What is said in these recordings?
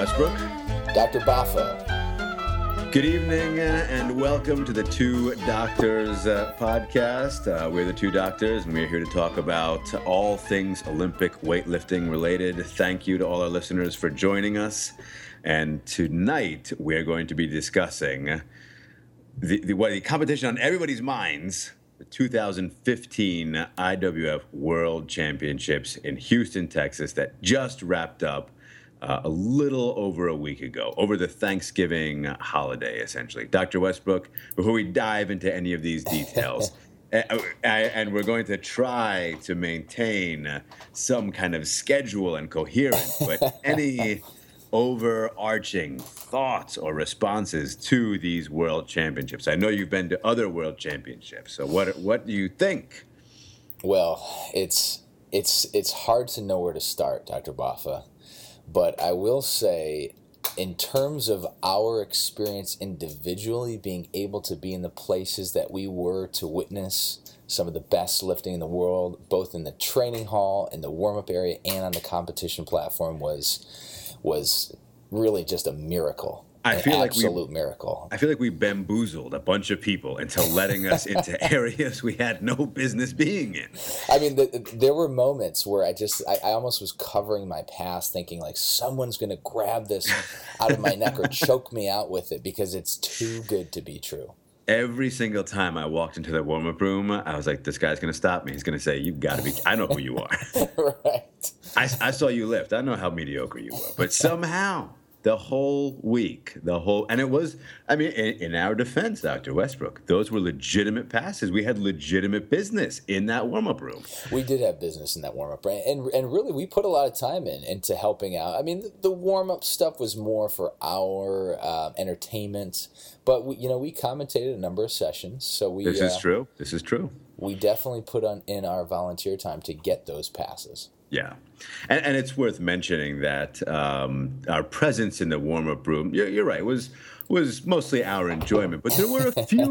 Westbrook. Dr. Baffa. Good evening and welcome to the Two Doctors podcast. We're the Two Doctors and we're here to talk about all things Olympic weightlifting related. Thank you to all our listeners for joining us. And tonight we're going to be discussing the competition on everybody's minds, the 2015 IWF World Championships in Houston, Texas, that just wrapped up a little over a week ago, over the Thanksgiving holiday, essentially. Dr. Westbrook, before we dive into any of these details, and we're going to try to maintain some kind of schedule and coherence, but any overarching thoughts or responses to these World Championships? I know you've been to other World Championships, so what do you think? Well, it's hard to know where to start, Dr. Baffa. But I will say, in terms of our experience individually, being able to be in the places that we were to witness some of the best lifting in the world, both in the training hall, in the warm-up area, and on the competition platform was really just a miracle. Absolute miracle. I feel like we bamboozled a bunch of people into letting us into areas we had no business being in. I mean, there were moments where I almost was covering my past, thinking like someone's going to grab this out of my neck or choke me out with it because it's too good to be true. Every single time I walked into the warm-up room, I was like, this guy's going to stop me. He's going to say, you've got to be, I know who you are. Right. I saw you lift. I know how mediocre you were. But somehow, the whole week, and it was, I mean, in our defense, Dr. Westbrook, those were legitimate passes. We had legitimate business in that warm-up room. We did have business in that warm-up room. And really, we put a lot of time into helping out. I mean, the warm-up stuff was more for our entertainment. But, we commentated a number of sessions. So This is true. We definitely put in our volunteer time to get those passes. Yeah. And it's worth mentioning that our presence in the warm-up room, you're right, was mostly our enjoyment. But there were a few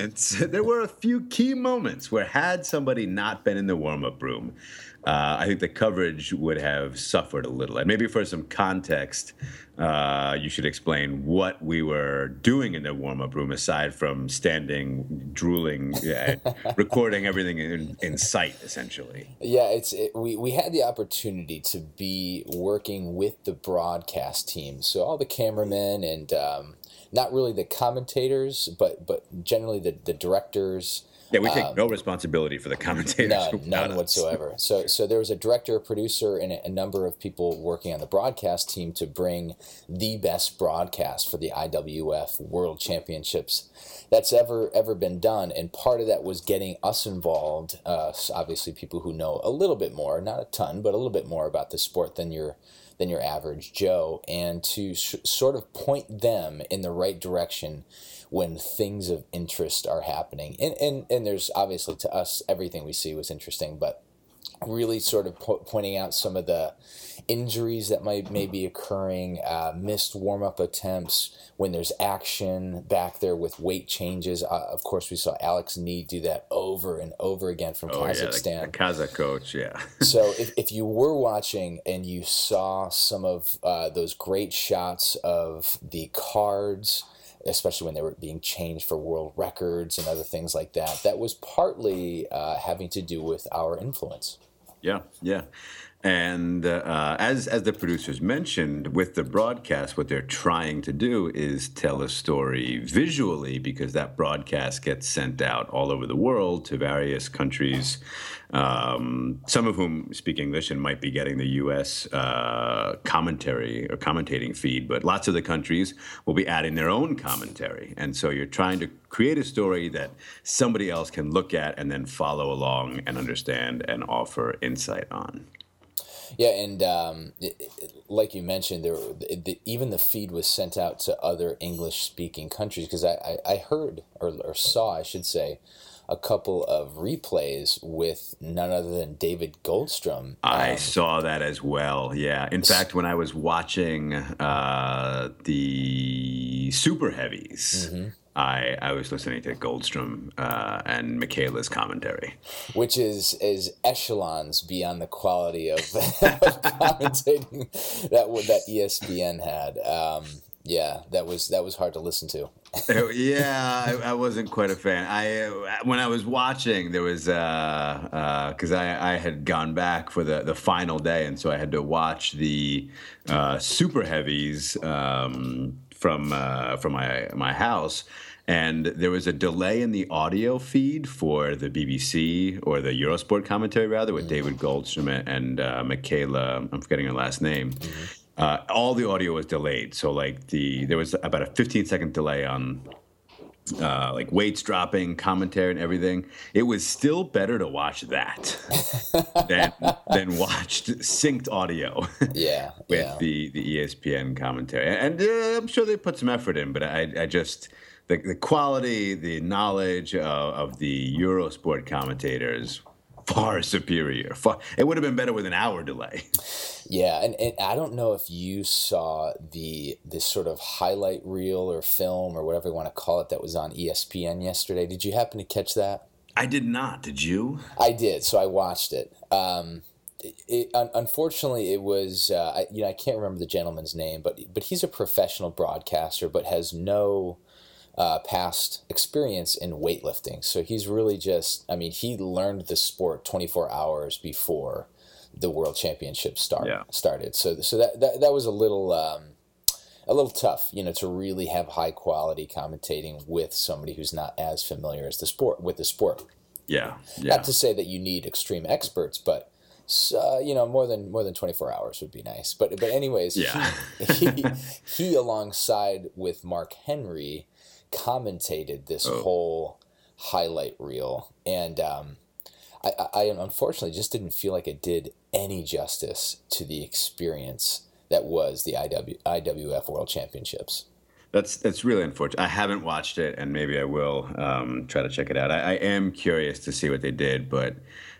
key moments where had somebody not been in the warm-up room, I think the coverage would have suffered a little. And maybe for some context, you should explain what we were doing in the warm-up room aside from standing, drooling, recording everything in sight, essentially. Yeah, we had the opportunity to be working with the broadcast team. So all the cameramen and not really the commentators, but generally the directors. Yeah, we take no responsibility for the commentators. None whatsoever. So there was a director, a producer, and a number of people working on the broadcast team to bring the best broadcast for the IWF World Championships that's ever been done. And part of that was getting us involved, obviously people who know a little bit more, not a ton, but a little bit more about the sport than your average Joe, and to sort of point them in the right direction when things of interest are happening. And there's obviously, to us, everything we see was interesting, but really sort of pointing out some of the injuries that may be occurring, missed warm-up attempts, when there's action back there with weight changes. Of course, we saw Alex Need do that over and over again from Kazakhstan. The Kazakh coach, yeah. So if you were watching and you saw some of those great shots of the cards, especially when they were being changed for world records and other things like that, that was partly having to do with our influence. Yeah. And as the producers mentioned, with the broadcast, what they're trying to do is tell a story visually, because that broadcast gets sent out all over the world to various countries, some of whom speak English and might be getting the U.S. commentary or commentating feed, but lots of the countries will be adding their own commentary. And so you're trying to create a story that somebody else can look at and then follow along and understand and offer insight on. Yeah, and like you mentioned, even the feed was sent out to other English-speaking countries, because I heard, or saw, I should say, a couple of replays with none other than David Goldstrom. I saw that as well, yeah. In fact, when I was watching the Super Heavies, I was listening to Goldstrom and Michaela's commentary, which is echelons beyond the quality of, of commentating that ESPN had. Yeah, that was hard to listen to. Yeah, I wasn't quite a fan. When I was watching, there was because I had gone back for the final day, and so I had to watch the super heavies from my house. And there was a delay in the audio feed for the BBC or the Eurosport commentary, rather, with David Goldstrom and Michaela. I'm forgetting her last name. All the audio was delayed, so there was about a 15-second delay on like weights dropping, commentary, and everything. It was still better to watch that than watched synced audio. Yeah, with the ESPN commentary, and I'm sure they put some effort in, but I just the quality, the knowledge of the Eurosport commentators far superior. It would have been better with an hour delay. Yeah, and I don't know if you saw this sort of highlight reel or film or whatever you want to call it that was on ESPN yesterday. Did you happen to catch that? I did not. Did you? I did, so I watched it. Unfortunately, it was I can't remember the gentleman's name, but he's a professional broadcaster, but has no past experience in weightlifting. So he's really he learned the sport 24 hours before the World Championships started. So that was a little tough, to really have high quality commentating with somebody who's not as familiar as the sport. Yeah. Not to say that you need extreme experts, but more than 24 hours would be nice. But anyways, yeah. he alongside with Mark Henry commentated this whole highlight reel, and I unfortunately just didn't feel like it did any justice to the experience that was the IWF World Championships. That's really unfortunate. I haven't watched it, and maybe I will try to check it out. I am curious to see what they did, but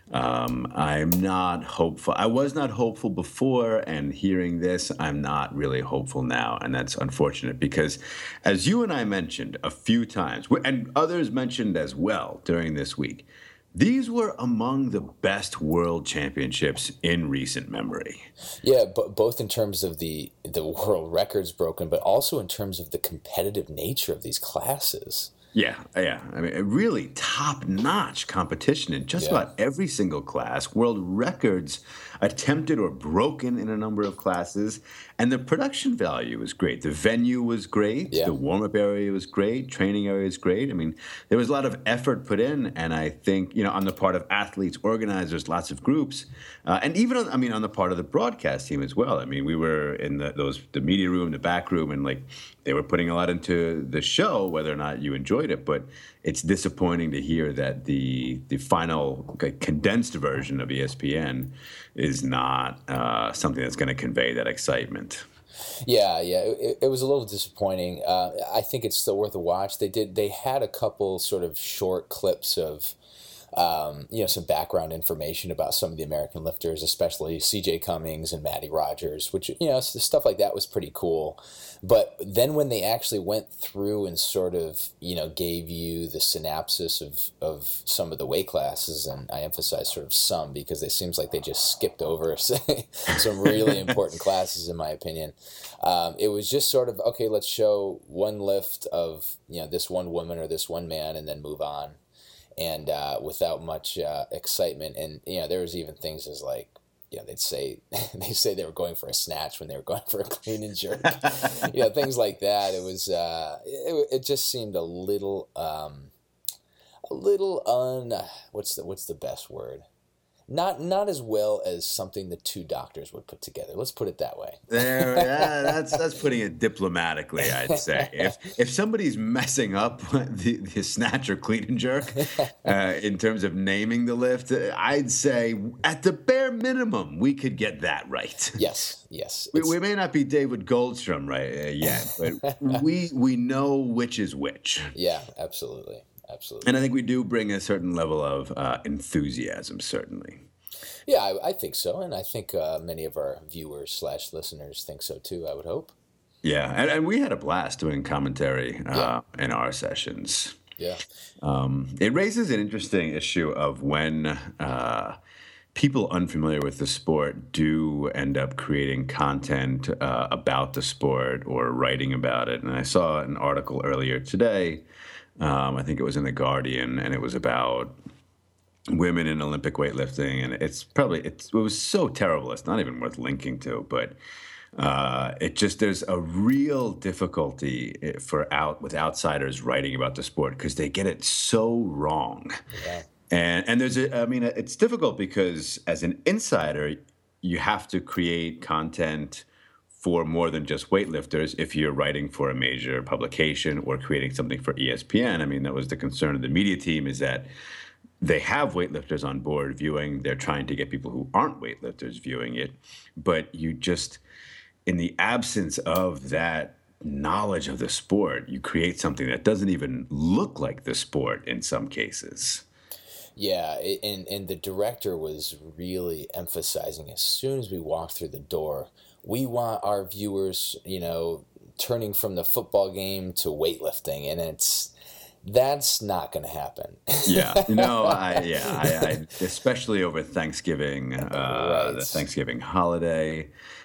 I'm not hopeful. I was not hopeful before, and hearing this, I'm not really hopeful now, and that's unfortunate because, as you and I mentioned a few times, and others mentioned as well during this week, these were among the best world championships in recent memory. Yeah, but both in terms of the world records broken, but also in terms of the competitive nature of these classes. Yeah. I mean, really top-notch competition in just about every single class. World records attempted or broken in a number of classes. And the production value was great. The venue was great. Yeah. The warm-up area was great. Training area was great. I mean, there was a lot of effort put in. And I think, on the part of athletes, organizers, lots of groups, and even on the part of the broadcast team as well. I mean, we were in the media room, the back room, and they were putting a lot into the show, whether or not you enjoyed it. But it's disappointing to hear that the final condensed version of ESPN is not something that's going to convey that excitement. Yeah, it was a little disappointing. I think it's still worth a watch. They had a couple sort of short clips of some background information about some of the American lifters, especially C.J. Cummings and Matty Rogers, which, stuff like that was pretty cool. But then when they actually went through and sort of, gave you the synopsis of some of the weight classes, and I emphasize sort of some because it seems like they just skipped over some really important classes, in my opinion. It was just sort of, okay, let's show one lift of, this one woman or this one man and then move on. And without much excitement. And, there was even things as like, they'd say they were going for a snatch when they were going for a clean and jerk. Things like that. It was it just seemed a little what's the best word? Not as well as something the two doctors would put together. Let's put it that way. That's putting it diplomatically, I'd say. If somebody's messing up the snatch or clean and jerk in terms of naming the lift, I'd say at the bare minimum we could get that right. Yes. We may not be David Goldstrom yet, but we know which is which. Yeah, absolutely. And I think we do bring a certain level of enthusiasm, certainly. Yeah, I think so. And I think many of our viewers / listeners think so too, I would hope. Yeah, and we had a blast doing commentary in our sessions. Yeah. It raises an interesting issue of when people unfamiliar with the sport do end up creating content about the sport or writing about it. And I saw an article earlier today, I think it was in The Guardian, and it was about women in Olympic weightlifting. And it was so terrible, it's not even worth linking to, but there's a real difficulty with outsiders writing about the sport because they get it so wrong. Yeah. And it's difficult because as an insider, you have to create content for more than just weightlifters if you're writing for a major publication or creating something for ESPN. I mean, that was the concern of the media team, is that they have weightlifters on board viewing. They're trying to get people who aren't weightlifters viewing it. But you just, in the absence of that knowledge of the sport, you create something that doesn't even look like the sport in some cases. Yeah, and the director was really emphasizing as soon as we walked through the door, we want our viewers, turning from the football game to weightlifting, and that's not going to happen. Yeah, I especially over Thanksgiving, Right. The Thanksgiving holiday.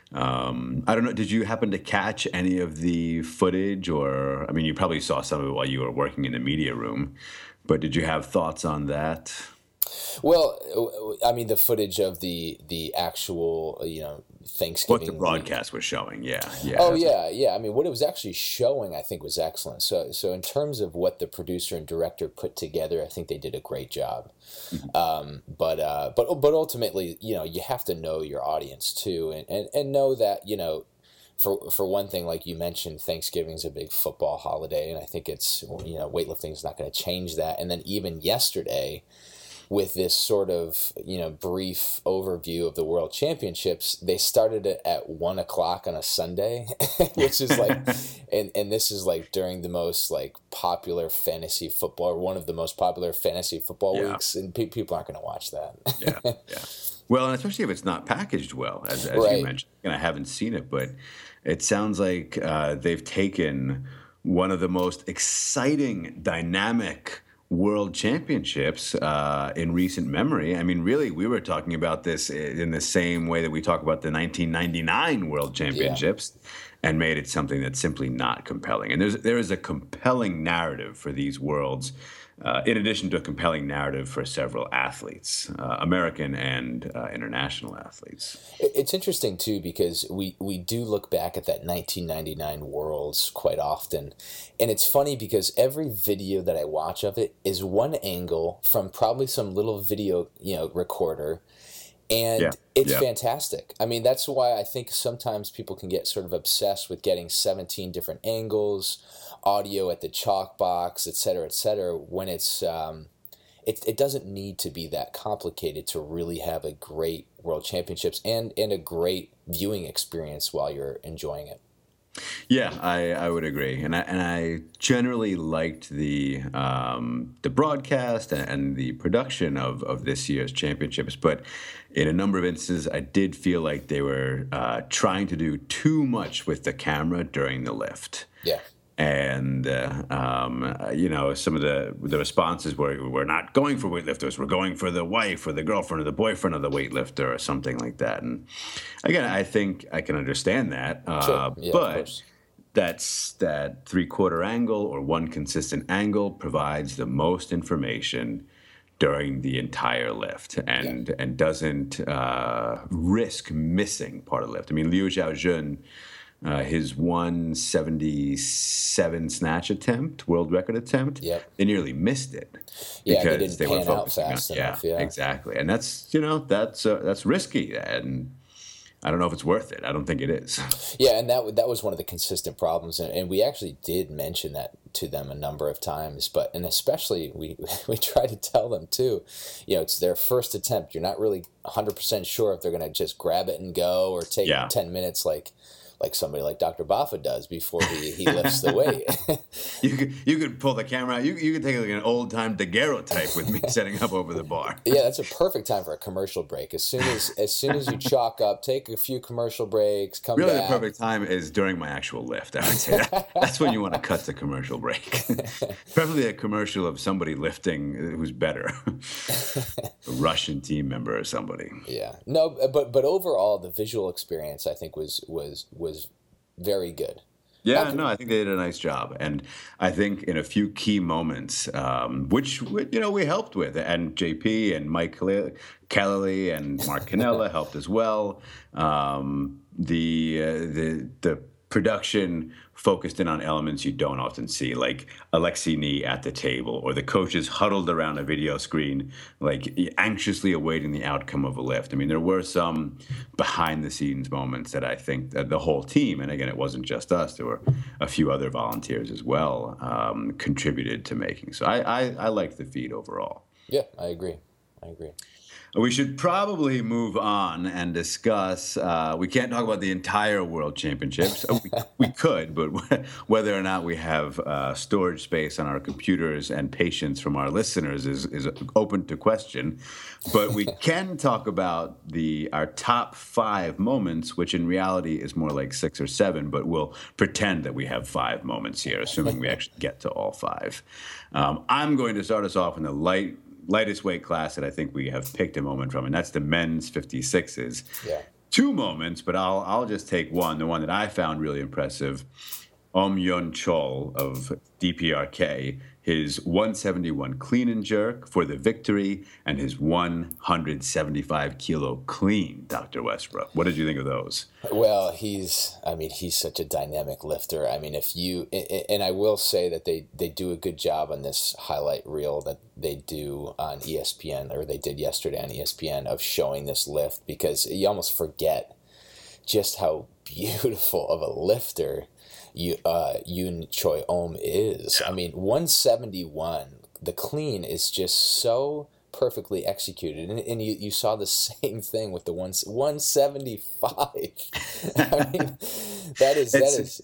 I don't know. Did you happen to catch any of the footage, or you probably saw some of it while you were working in the media room, but did you have thoughts on that? Well, the footage of the actual, Thanksgiving. What the broadcast was showing, yeah. Oh, yeah. What it was actually showing, I think, was excellent. So in terms of what the producer and director put together, I think they did a great job. But ultimately, you have to know your audience too, and know that, for one thing, like you mentioned, Thanksgiving is a big football holiday, and I think it's, weightlifting is not going to change that. And then even yesterday, with this sort of, brief overview of the World Championships, they started it at 1:00 on a Sunday, which is like, and this is like during the most like popular fantasy football, or one of the most popular fantasy football weeks, and people aren't going to watch that. Yeah. Well, and especially if it's not packaged well, as Right. you mentioned. And I haven't seen it, but it sounds like they've taken one of the most exciting, dynamic World Championships in recent memory. Really, we were talking about this in the same way that we talk about the 1999 World Championships, and made it something that's simply not compelling. And there is a compelling narrative for these Worlds, in addition to a compelling narrative for several athletes, American and international athletes. It's interesting too, because we do look back at that 1999 Worlds quite often, and it's funny because every video that I watch of it is one angle from probably some little video recorder, and it's fantastic. That's why I think sometimes people can get sort of obsessed with getting 17 different angles, audio at the chalk box, et cetera, when it's it doesn't need to be that complicated to really have a great World Championships and a great viewing experience while you're enjoying it. Yeah, I would agree, and I generally liked the broadcast and the production of this year's championships, but in a number of instances, I did feel like they were trying to do too much with the camera during the lift. Yeah. And some of the responses were, we're not going for weightlifters, we're going for the wife or the girlfriend or the boyfriend of the weightlifter or something like that. And again, I think I can understand that. Sure. Yeah, but that's that 3/4 angle or one consistent angle provides the most information during the entire lift and doesn't risk missing part of the lift. Liu Xiaojun, his 177 snatch attempt, world record attempt, Yep. they nearly missed it because they were pan out focusing fast on enough. yeah, exactly. And that's that's risky, and I don't know if it's worth it. I don't think it is. Yeah, and that was one of the consistent problems, and we actually did mention that to them a number of times. And especially we try to tell them too, it's their first attempt. You're not really 100% sure if they're going to just grab it and go or take 10 minutes like like somebody like Dr. Baffa does before he lifts the weight. You could pull the camera out. You could take like an old time daguerreotype with me setting up over the bar. Yeah, that's a perfect time for a commercial break. As soon as you chalk up, take a few commercial breaks, come Really, back. the perfect time is during my actual lift. I would say that's when you want to cut the commercial break. Preferably a commercial of somebody lifting who's better, a Russian team member or somebody. Yeah, no, but overall, the visual experience I think was very good. Yeah, no, I think they did a nice job, and I think in a few key moments, which we helped with, and JP and Mike Kelly and Mark Canella helped as well. The production focused in on elements you don't often see, like Alexei Nee at the table, or the coaches huddled around a video screen, like anxiously awaiting the outcome of a lift. I mean, there were some behind-the-scenes moments that I think that the whole team, and again, it wasn't just us, there were a few other volunteers as well, contributed to making. So I liked the feed overall. Yeah, I agree. We should probably move on and discuss. We can't talk about the entire World Championships. We could, but whether or not we have storage space on our computers and patience from our listeners is open to question. But we can talk about our top 5 moments, which in reality is more like 6 or 7. But we'll pretend that we have 5 moments here, assuming we actually get to all 5. I'm going to start us off in the lightest weight class that I think we have picked a moment from, and that's the men's 56s. Yeah. 2 moments, but I'll just take one. The one that I found really impressive, Yun Chol of DPRK, his 171 clean and jerk for the victory, and his 175 kilo clean. Dr. Westbrook, what did you think of those? Well, he's such a dynamic lifter. I mean, and I will say that they do a good job on this highlight reel that they do on ESPN, or they did yesterday on ESPN, of showing this lift, because you almost forget just how beautiful of a lifter Yoon Choi Ohm is. Yeah. I mean, 171, the clean is just so perfectly executed, and you saw the same thing with the 175. I mean, that is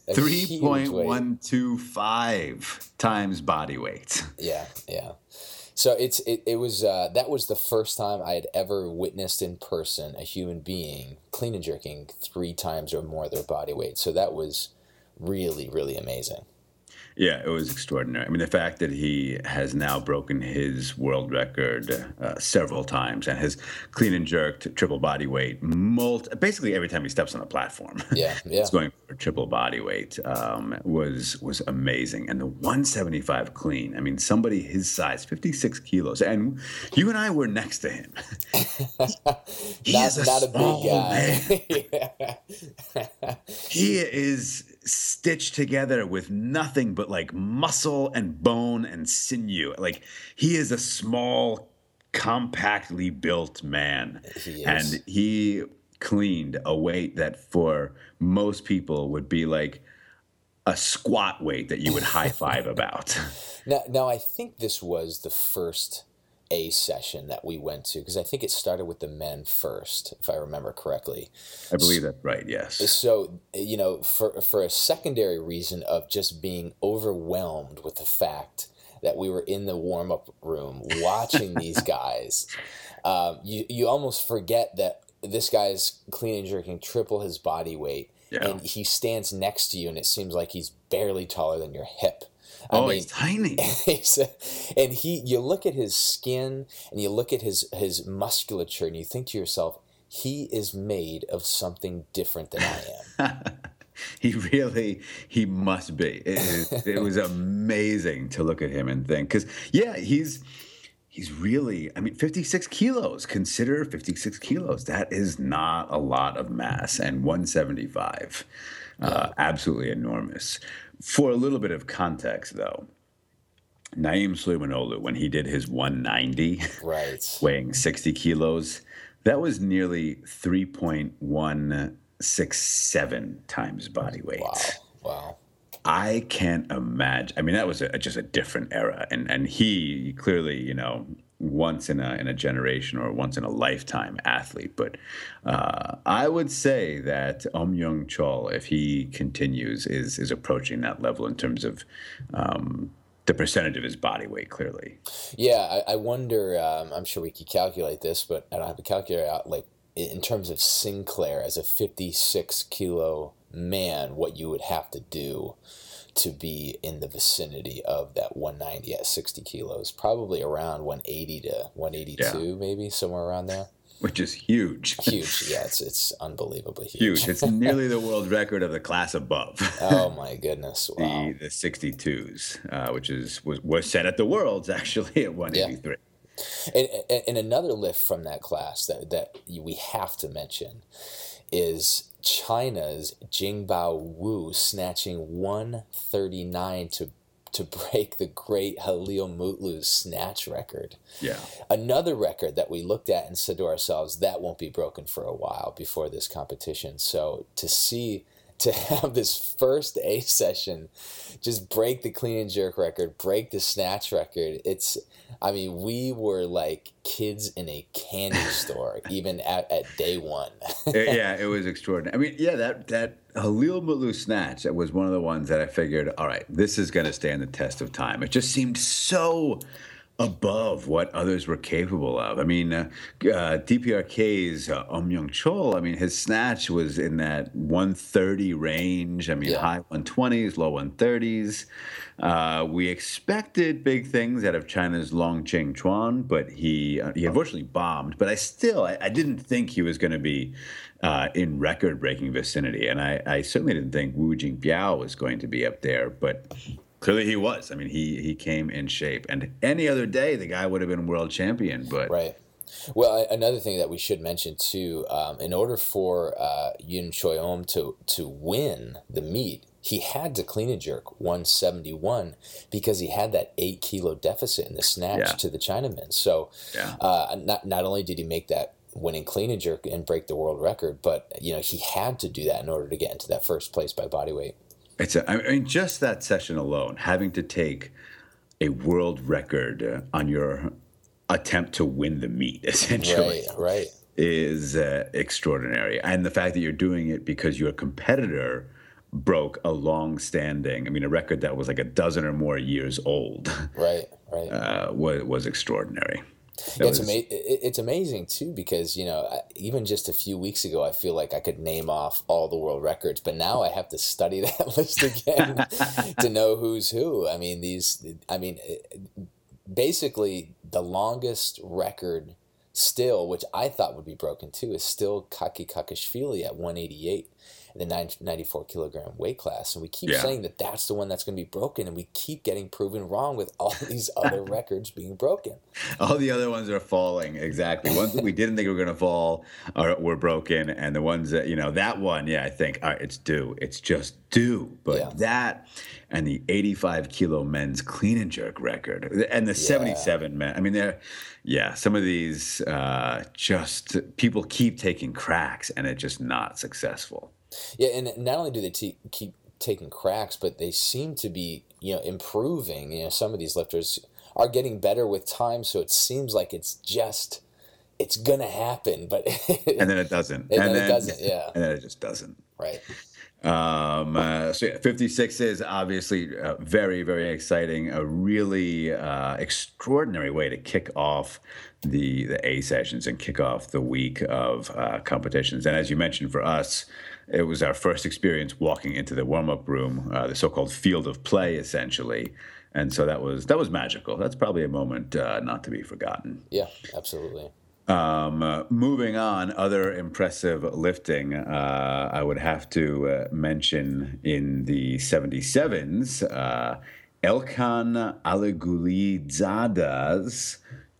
3.125 times body weight. Yeah. So it was that was the first time I had ever witnessed in person a human being clean and jerking 3 times or more their body weight. So that was really, really amazing. Yeah, it was extraordinary. I mean, the fact that he has now broken his world record several times and has clean and jerked triple body weight basically every time he steps on a platform. Yeah. It's going for triple body weight was amazing. And the 175 clean, I mean, somebody his size, 56 kilos, and you and I were next to him. Not a big guy. He is stitched together with nothing but like muscle and bone and sinew. Like, he is a small, compactly built man. He is. And he cleaned a weight that for most people would be like a squat weight that you would high five about. Now I think this was the first A session that we went to, because I think it started with the men first, if I remember correctly. I believe that's right, yes. So, for a secondary reason of just being overwhelmed with the fact that we were in the warm-up room watching these guys, you almost forget that this guy's clean and jerking triple his body weight, and he stands next to you, and it seems like he's barely taller than your hip. I mean, he's tiny. And you look at his skin and you look at his musculature, and you think to yourself, he is made of something different than I am. He must be. It was amazing to look at him and think, because he's really, 56 kilos. Consider 56 kilos. That is not a lot of mass. And 175, absolutely enormous. For a little bit of context, though, Naeem Sulaimanoglu, when he did his 190, right, weighing 60 kilos, that was nearly 3.167 times body weight. Wow. I can't imagine. I mean, that was just a different era. And he clearly, once in a generation or once in a lifetime athlete. But I would say that Young Chol, if he continues, is approaching that level in terms of the percentage of his body weight, clearly. Yeah, I wonder, I'm sure we could calculate this, but I don't have a calculator out, like, in terms of Sinclair as a 56 kilo man, what you would have to do to be in the vicinity of that 190 at 60 kilos, probably around 180 to 182, maybe somewhere around there. Which is huge. Huge, yeah, it's unbelievably huge. Huge. It's nearly the world record of the class above. Oh my goodness! Wow. The 62s, which was set at the Worlds actually at 183. Yeah. And another lift from that class that we have to mention is China's Jingbao Wu snatching 139 to break the great Halil Mutlu's snatch record. Yeah. Another record that we looked at and said to ourselves, that won't be broken for a while before this competition. So to have this first A session just break the clean and jerk record, break the snatch record, we were like kids in a candy store, even at day one. Yeah, it was extraordinary. I mean, yeah, that Halil Mutlu snatch, that was one of the ones that I figured, all right, this is going to stand the test of time. It just seemed so above what others were capable of. I mean, DPRK's Young Chol, I mean, his snatch was in that 130 range. I mean, high 120s, low 130s. We expected big things out of China's Long Ching Chuan, but he unfortunately bombed. But I didn't think he was going to be in record-breaking vicinity. And I certainly didn't think Wu Jingbiao was going to be up there, but clearly he was. I mean, he came in shape. And any other day, the guy would have been world champion. But right. Well, another thing that we should mention, too, in order for Yun Choi-om to win the meet, he had to clean and jerk 171 because he had that 8-kilo deficit in the snatch to the Chinamen. So not only did he make that winning clean and jerk and break the world record, but he had to do that in order to get into that first place by body weight. Just that session alone, having to take a world record on your attempt to win the meet, essentially, right. is extraordinary. And the fact that you're doing it because your competitor broke a long-standing, a record that was like a dozen or more years old, right, was extraordinary. It's amazing too because even just a few weeks ago I feel like I could name off all the world records, but now I have to study that list again to know who's who. Basically the longest record still, which I thought would be broken too, is still Kaki Kakashvili at 188 in the 94 kilogram weight class. And we keep saying that that's the one that's going to be broken, and we keep getting proven wrong with all these other records being broken. All the other ones are falling, exactly. Ones that we didn't think were going to fall were broken, and the ones that, that one, I think, all right, it's due. It's just due. But that and the 85 kilo men's clean and jerk record and the 77 men, some of these just people keep taking cracks, and it's just not successful. Yeah, and not only do they keep taking cracks, but they seem to be, improving. Some of these lifters are getting better with time, so it seems like it's gonna happen, but and then it doesn't. And then it doesn't, yeah. And then it just doesn't. Right. 56 is obviously very, very exciting. A really extraordinary way to kick off the A sessions and kick off the week of competitions. And as you mentioned, for us, it was our first experience walking into the warm-up room, the so-called field of play, essentially. And so that was magical. That's probably a moment not to be forgotten. Yeah, absolutely. Moving on, other impressive lifting, I would have to mention in the 77s, Elkan Aligulizada's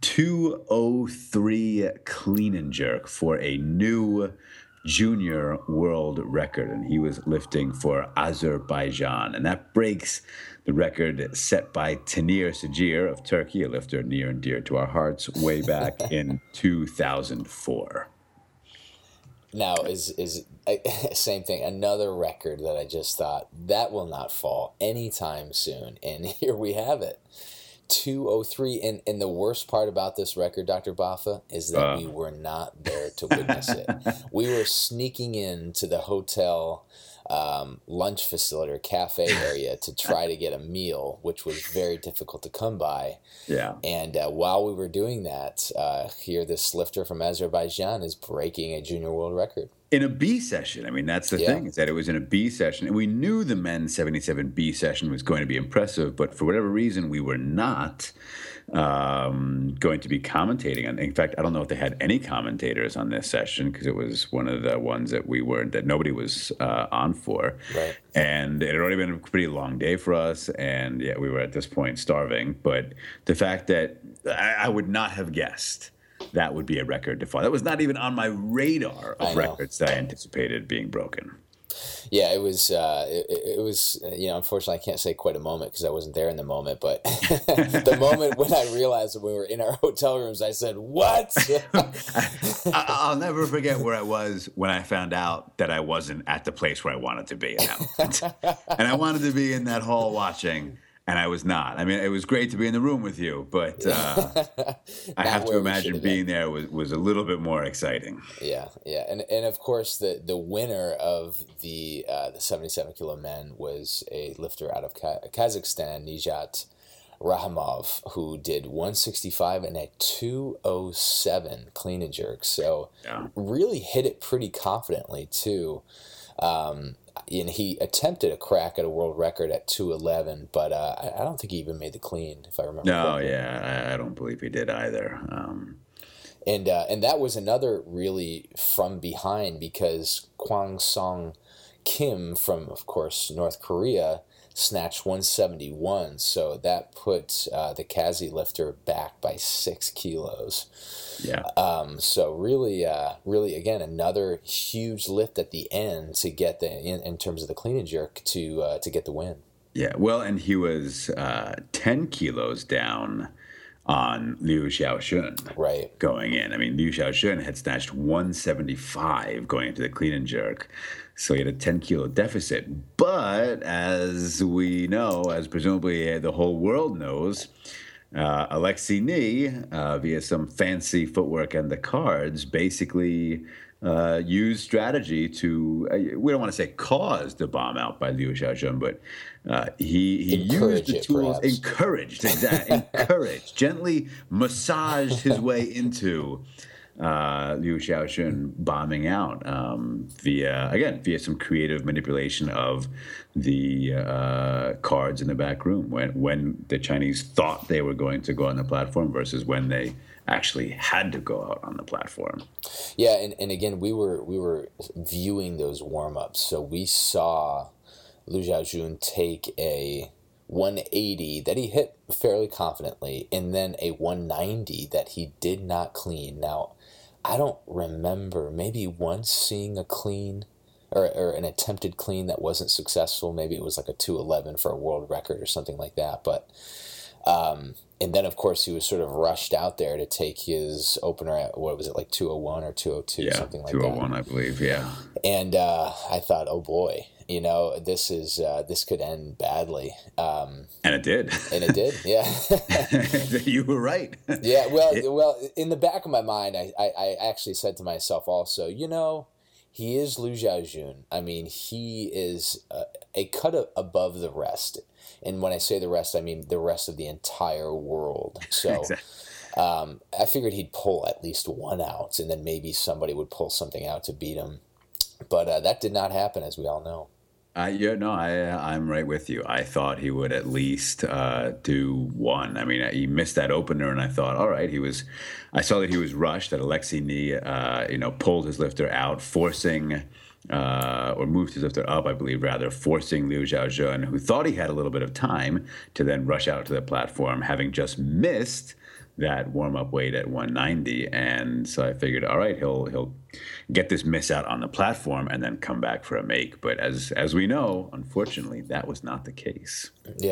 203 clean and jerk for a new junior world record, and he was lifting for Azerbaijan, and that breaks the record set by Tanir Sajir of Turkey, a lifter near and dear to our hearts, way back in 2004. Now, is same thing, another record that I just thought, that will not fall anytime soon, and here we have it. 2:03, and the worst part about this record, Dr. Baffa, is that we were not there to witness it. We were sneaking into the hotel lunch facility or cafe area to try to get a meal, which was very difficult to come by. Yeah. And while we were doing that, here this lifter from Azerbaijan is breaking a junior world record. In a B session. I mean, that's the thing, is that it was in a B session. And we knew the men's 77 B session was going to be impressive, but for whatever reason, we were not going to be commentating on. In fact, I don't know if they had any commentators on this session because it was one of the ones that nobody was on for. Right. And it had already been a pretty long day for us. And yeah, we were at this point starving. But the fact that I would not have guessed that would be a record to follow. That was not even on my radar of records that I anticipated being broken. Yeah, it was, unfortunately I can't say quite a moment because I wasn't there in the moment, but the moment when I realized that we were in our hotel rooms, I said, what? I'll never forget where I was when I found out that I wasn't at the place where I wanted to be. And I wanted to be in that hall watching. And I was not. I mean, it was great to be in the room with you, but I have to imagine being there was a little bit more exciting. Yeah. And of course, the winner of the 77 kilo men was a lifter out of Kazakhstan, Nijat Rahimov, who did 165 and a 207 clean and jerk. So really hit it pretty confidently, too. And he attempted a crack at a world record at 211, but I don't think he even made the clean, if I remember correctly. Yeah, I don't believe he did either. And that was another really from behind because Kwang Song Kim from, of course, North Korea snatched 171, so that put the Kazi lifter back by 6 kilos. Yeah. So really, again, another huge lift at the end to get in terms of the clean and jerk to get the win. Yeah. Well, and he was 10 kilos down on Liu Xiaoxun. Right. Going in. I mean, Liu Xiaoxun had snatched 175 going into the clean and jerk. So he had a 10-kilo deficit. But as we know, as presumably the whole world knows, Alexei Ni, via some fancy footwork and the cards, basically used strategy to, we don't want to say cause the bomb out by Liu Xiaoxun, but he used the tools, encouraged, gently massaged his way into Liu Xiaoxun bombing out via some creative manipulation of the cards in the back room when the Chinese thought they were going to go on the platform versus when they actually had to go out on the platform. Yeah, and again, we were viewing those warm-ups, so we saw Liu Xiaoxun take a 180 that he hit fairly confidently, and then a 190 that he did not clean. Now, I don't remember maybe once seeing a clean or an attempted clean that wasn't successful. Maybe it was like a 211 for a world record or something like that. But and then, of course, he was sort of rushed out there to take his opener at, what was it, like 201 or 202, something like 201, that. 201, I believe, yeah. And I thought, oh boy, this could end badly. And it did. And it did, yeah. You were right. Yeah, well, in the back of my mind, I actually said to myself also, he is Liu Xiaoxun. I mean, he is a cut above the rest. And when I say the rest, I mean the rest of the entire world. So exactly. I figured he'd pull at least one out, and then maybe somebody would pull something out to beat him. But that did not happen, as we all know. I'm right with you. I thought he would at least do one. I mean, he missed that opener, and I thought, all right, I saw that he was rushed, that Alexei Ni, pulled his lifter out, forcing, or moved his lifter up, I believe, rather, forcing Liu Xiaoxun, who thought he had a little bit of time to then rush out to the platform, having just missed that warm-up weight at 190. And so I figured, all right, he'll get this miss out on the platform and then come back for a make. But as we know, unfortunately, that was not the case. Yeah.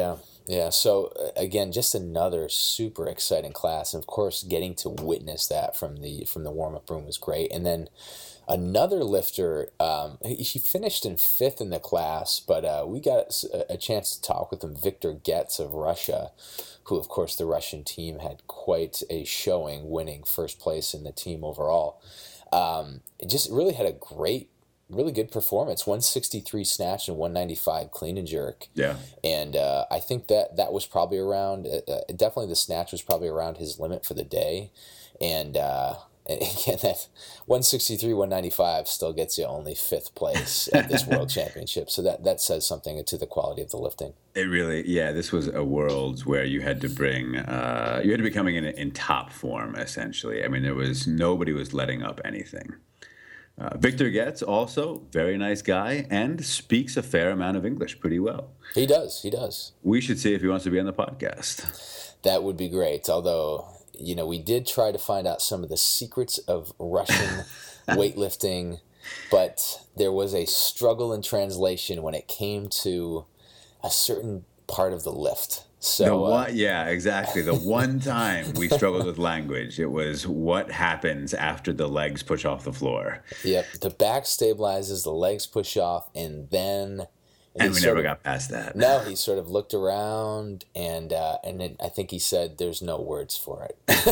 Yeah. So again, just another super exciting class, and of course, getting to witness that from the warm up room was great. And then another lifter, he finished in fifth in the class, but we got a chance to talk with him, Viktor Getz of Russia, who, of course, the Russian team had quite a showing, winning first place in the team overall. It just really had a really good performance, 163 snatch and 195 clean and jerk. Yeah. And I think that was probably around, definitely the snatch was probably around his limit for the day. And again, that 163, 195 still gets you only fifth place at this world championship. So that says something to the quality of the lifting. It really, yeah, this was a worlds where you had to bring, you had to be coming in top form, essentially. I mean, nobody was letting up anything. Viktor Getz, also very nice guy, and speaks a fair amount of English pretty well. He does. We should see if he wants to be on the podcast. That would be great. Although, we did try to find out some of the secrets of Russian weightlifting, but there was a struggle in translation when it came to a certain part of the lift. So yeah, exactly. The one time we struggled with language, it was what happens after the legs push off the floor. Yep, the back stabilizes, the legs push off, and then... And we never got past that. No, he sort of looked around, and then I think he said, "There's no words for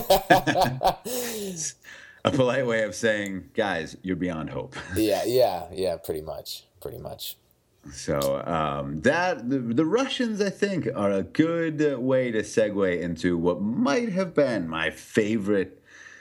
it." A polite way of saying, "Guys, you're beyond hope." Yeah, pretty much. So the Russians, I think, are a good way to segue into what might have been my favorite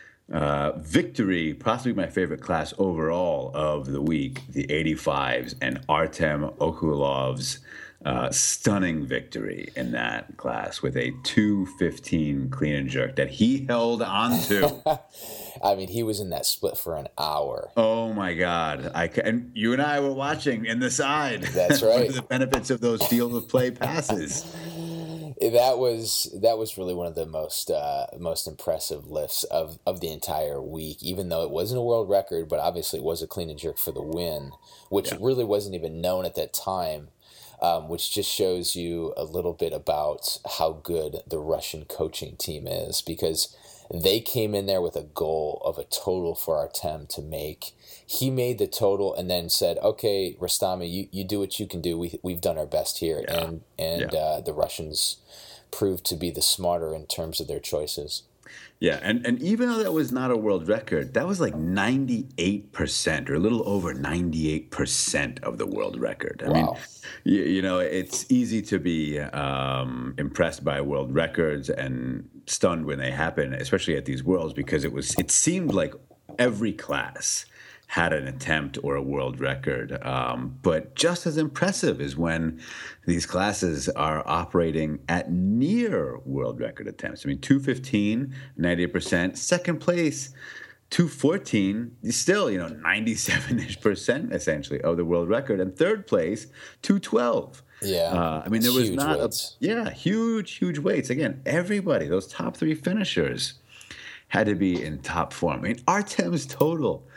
victory, possibly my favorite class overall of the week, the 85s, and Artem Okulov's stunning victory in that class with a 215 clean and jerk that he held onto. I mean, he was in that split for an hour. Oh my God! And you and I were watching in the side. That's right. One of the benefits of those field of play passes. That was really one of the most impressive lifts of the entire week. Even though it wasn't a world record, but obviously it was a clean and jerk for the win, which really wasn't even known at that time. Which just shows you a little bit about how good the Russian coaching team is, because they came in there with a goal of a total for Artem to make. He made the total and then said, "Okay, Rostami, you do what you can do. We've done our best here." Yeah. And the Russians proved to be the smarter in terms of their choices. Yeah, and even though that was not a world record, that was like 98% or a little over 98% of the world record. I mean, it's easy to be impressed by world records and stunned when they happen, especially at these worlds, because it seemed like every class had an attempt or a world record. But just as impressive is when these classes are operating at near world record attempts. I mean, 215, 98%. Second place, 214, still, 97-ish percent essentially of the world record. And third place, 212. Yeah. I mean, there was not weights. Huge weights. Again, everybody, those top three finishers had to be in top form. I mean, Artem's total,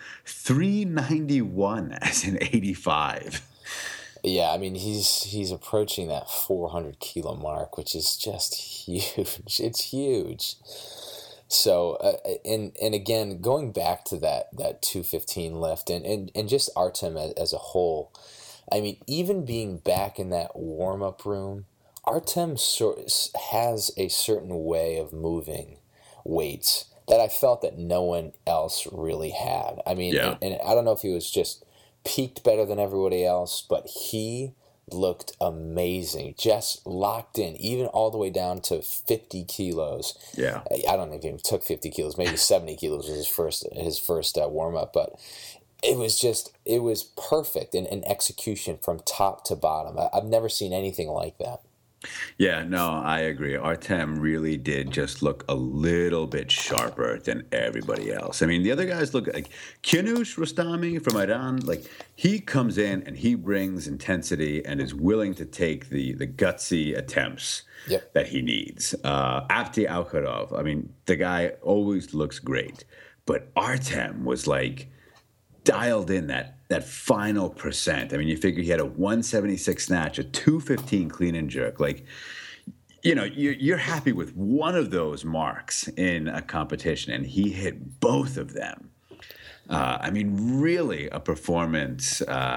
391 as an 85. Yeah, I mean, he's approaching that 400 kilo mark, which is just huge. It's huge. So, and again, going back to that 215 lift and just Artem as a whole, I mean, even being back in that warm-up room, Artem has a certain way of moving weights that I felt that no one else really had. I mean, and I don't know if he was just peaked better than everybody else, but he looked amazing, just locked in, even all the way down to 50 kilos. Yeah. I don't know if he took 50 kilos, maybe 70 kilos was his first warm-up, but it was perfect in execution from top to bottom. I've never seen anything like that. Yeah, no, I agree. Artem really did just look a little bit sharper than everybody else. I mean, the other guys look like Kinush Rostami from Iran. Like, he comes in and he brings intensity and is willing to take the gutsy attempts that he needs. Abdi Aukharov, I mean, the guy always looks great. But Artem was like dialed in that final percent. I mean, you figure he had a 176 snatch, a 215 clean and jerk. Like, you're happy with one of those marks in a competition, and he hit both of them. I mean, really a performance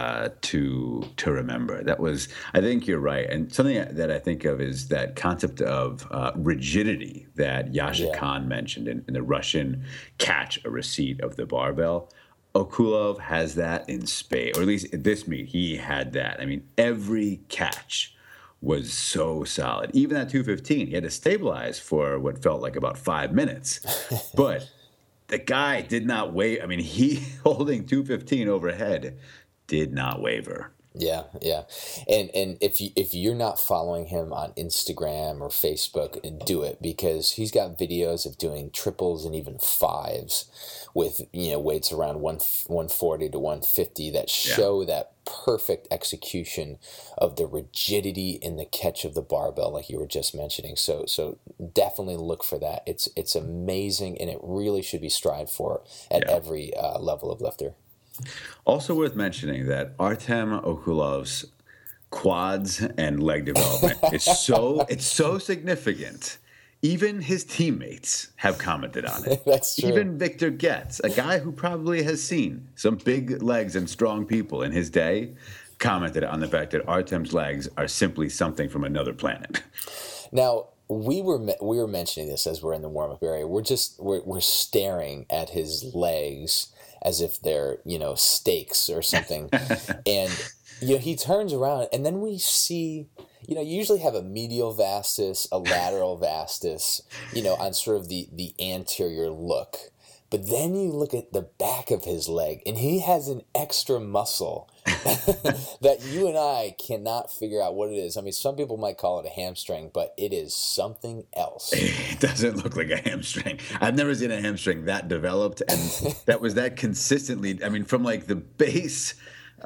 to remember. That was, I think you're right. And something that I think of is that concept of rigidity that Yasha Khan mentioned in the Russian catch a receipt of the barbell. Okulov has that in spades, or at least at this meet, he had that. I mean, every catch was so solid. Even at 215, he had to stabilize for what felt like about 5 minutes. But the guy did not waver. I mean, he holding 215 overhead did not waver. Yeah, yeah. And if you're not following him on Instagram or Facebook, do it, because he's got videos of doing triples and even fives with, weights around 140 to 150 that show that perfect execution of the rigidity in the catch of the barbell, like you were just mentioning. So definitely look for that. It's amazing, and it really should be strived for at every level of lifter. Also worth mentioning that Artem Okulov's quads and leg development is so significant. Even his teammates have commented on it. That's true. Even Victor Getz, a guy who probably has seen some big legs and strong people in his day, commented on the fact that Artem's legs are simply something from another planet. Now, we were mentioning this as we're in the warm-up area. We're staring at his legs as if they're, steaks or something. And, he turns around, and then we see, you usually have a medial vastus, a lateral vastus, on sort of the anterior look. But then you look at the back of his leg, and he has an extra muscle that you and I cannot figure out what it is. I mean, some people might call it a hamstring, but it is something else. It doesn't look like a hamstring. I've never seen a hamstring that developed, and that was that consistently. I mean, from like the base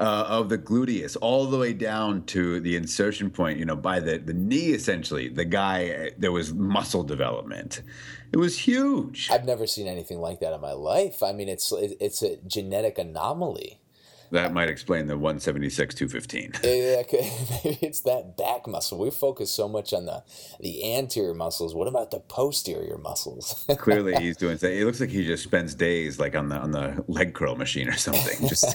of the gluteus all the way down to the insertion point, by the knee, essentially, the guy, there was muscle development. It was huge. I've never seen anything like that in my life. I mean, it's a genetic anomaly. That might explain the 176, 215. Maybe it's that back muscle. We focus so much on the anterior muscles. What about the posterior muscles? Clearly, he's doing that. It looks like he just spends days like on the leg curl machine or something. Just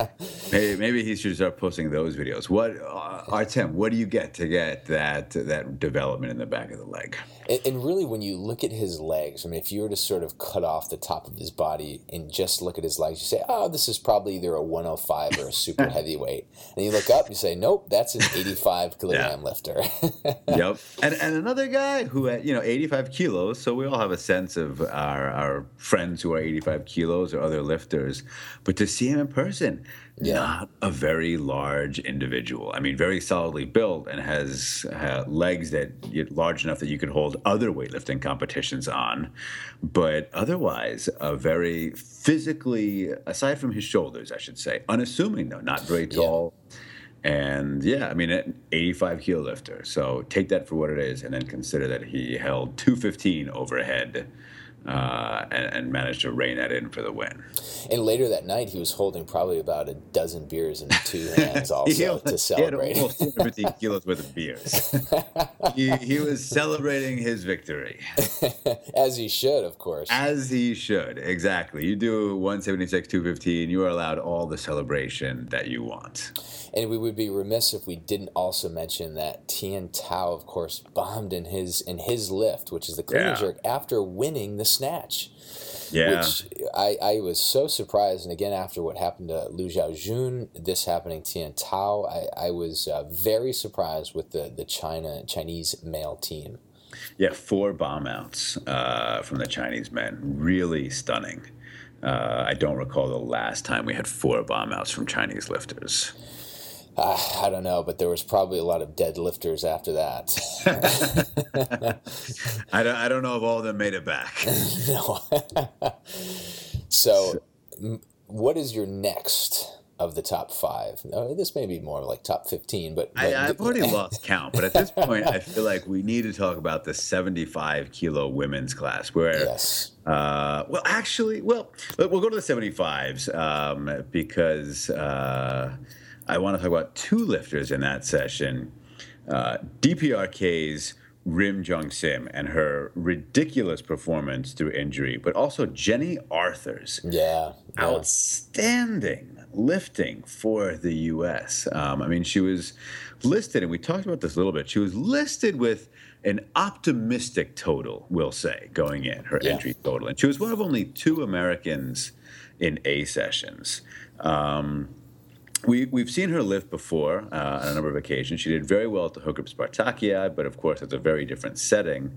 maybe he should start posting those videos. Artem, what do you get to get that development in the back of the leg? And really, when you look at his legs, I mean, if you were to sort of cut off the top of his body and just look at his legs, you say, oh, this is probably either a 105 or a super heavyweight. And you look up, you say, nope, that's an 85 kilogram lifter. Yep. And another guy who had, 85 kilos. So we all have a sense of our friends who are 85 kilos or other lifters. But to see him in person, not a very large individual. I mean, very solidly built, and has legs that large enough that you could hold other weightlifting competitions on. But otherwise, a very physically, aside from his shoulders, I should say, unassuming though, not very tall. And I mean, an 85 kilo lifter. So take that for what it is, and then consider that he held 215 overhead. And managed to rein that in for the win. And later that night, he was holding probably about a dozen beers in 2 hands also to celebrate. He had almost 215 kilos worth of beers. He was celebrating his victory. As he should, of course. As he should, exactly. You do 176, 215, you are allowed all the celebration that you want. And we would be remiss if we didn't also mention that Tian Tao, of course, bombed in his lift, which is the clean and jerk, after winning the snatch. Yeah. Which I was so surprised. And again, after what happened to Lu Xiaojun, this happening to Tian Tao, I was very surprised with the Chinese male team. Yeah, 4 bomb outs from the Chinese men. Really stunning. I don't recall the last time we had 4 bomb outs from Chinese lifters. I don't know, but there was probably a lot of dead lifters after that. I don't know if all of them made it back. No. So, what is your next of the top 5? This may be more like top 15, but I've already lost count. But at this point, I feel like we need to talk about the 75 kilo women's class. Where, we'll go to the 75s because. I want to talk about 2 lifters in that session. DPRK's Rim Jong Sim and her ridiculous performance through injury, but also Jenny Arthur's Yeah, yeah, outstanding lifting for the U.S. I mean, she was listed, and we talked about this a little bit. She was listed with an optimistic total, we'll say, going in, her yeah. entry total. And she was one of only 2 Americans in A sessions. We've seen her lift before on a number of occasions. She did very well at the Hooker Spartakiad, but of course, it's a very different setting.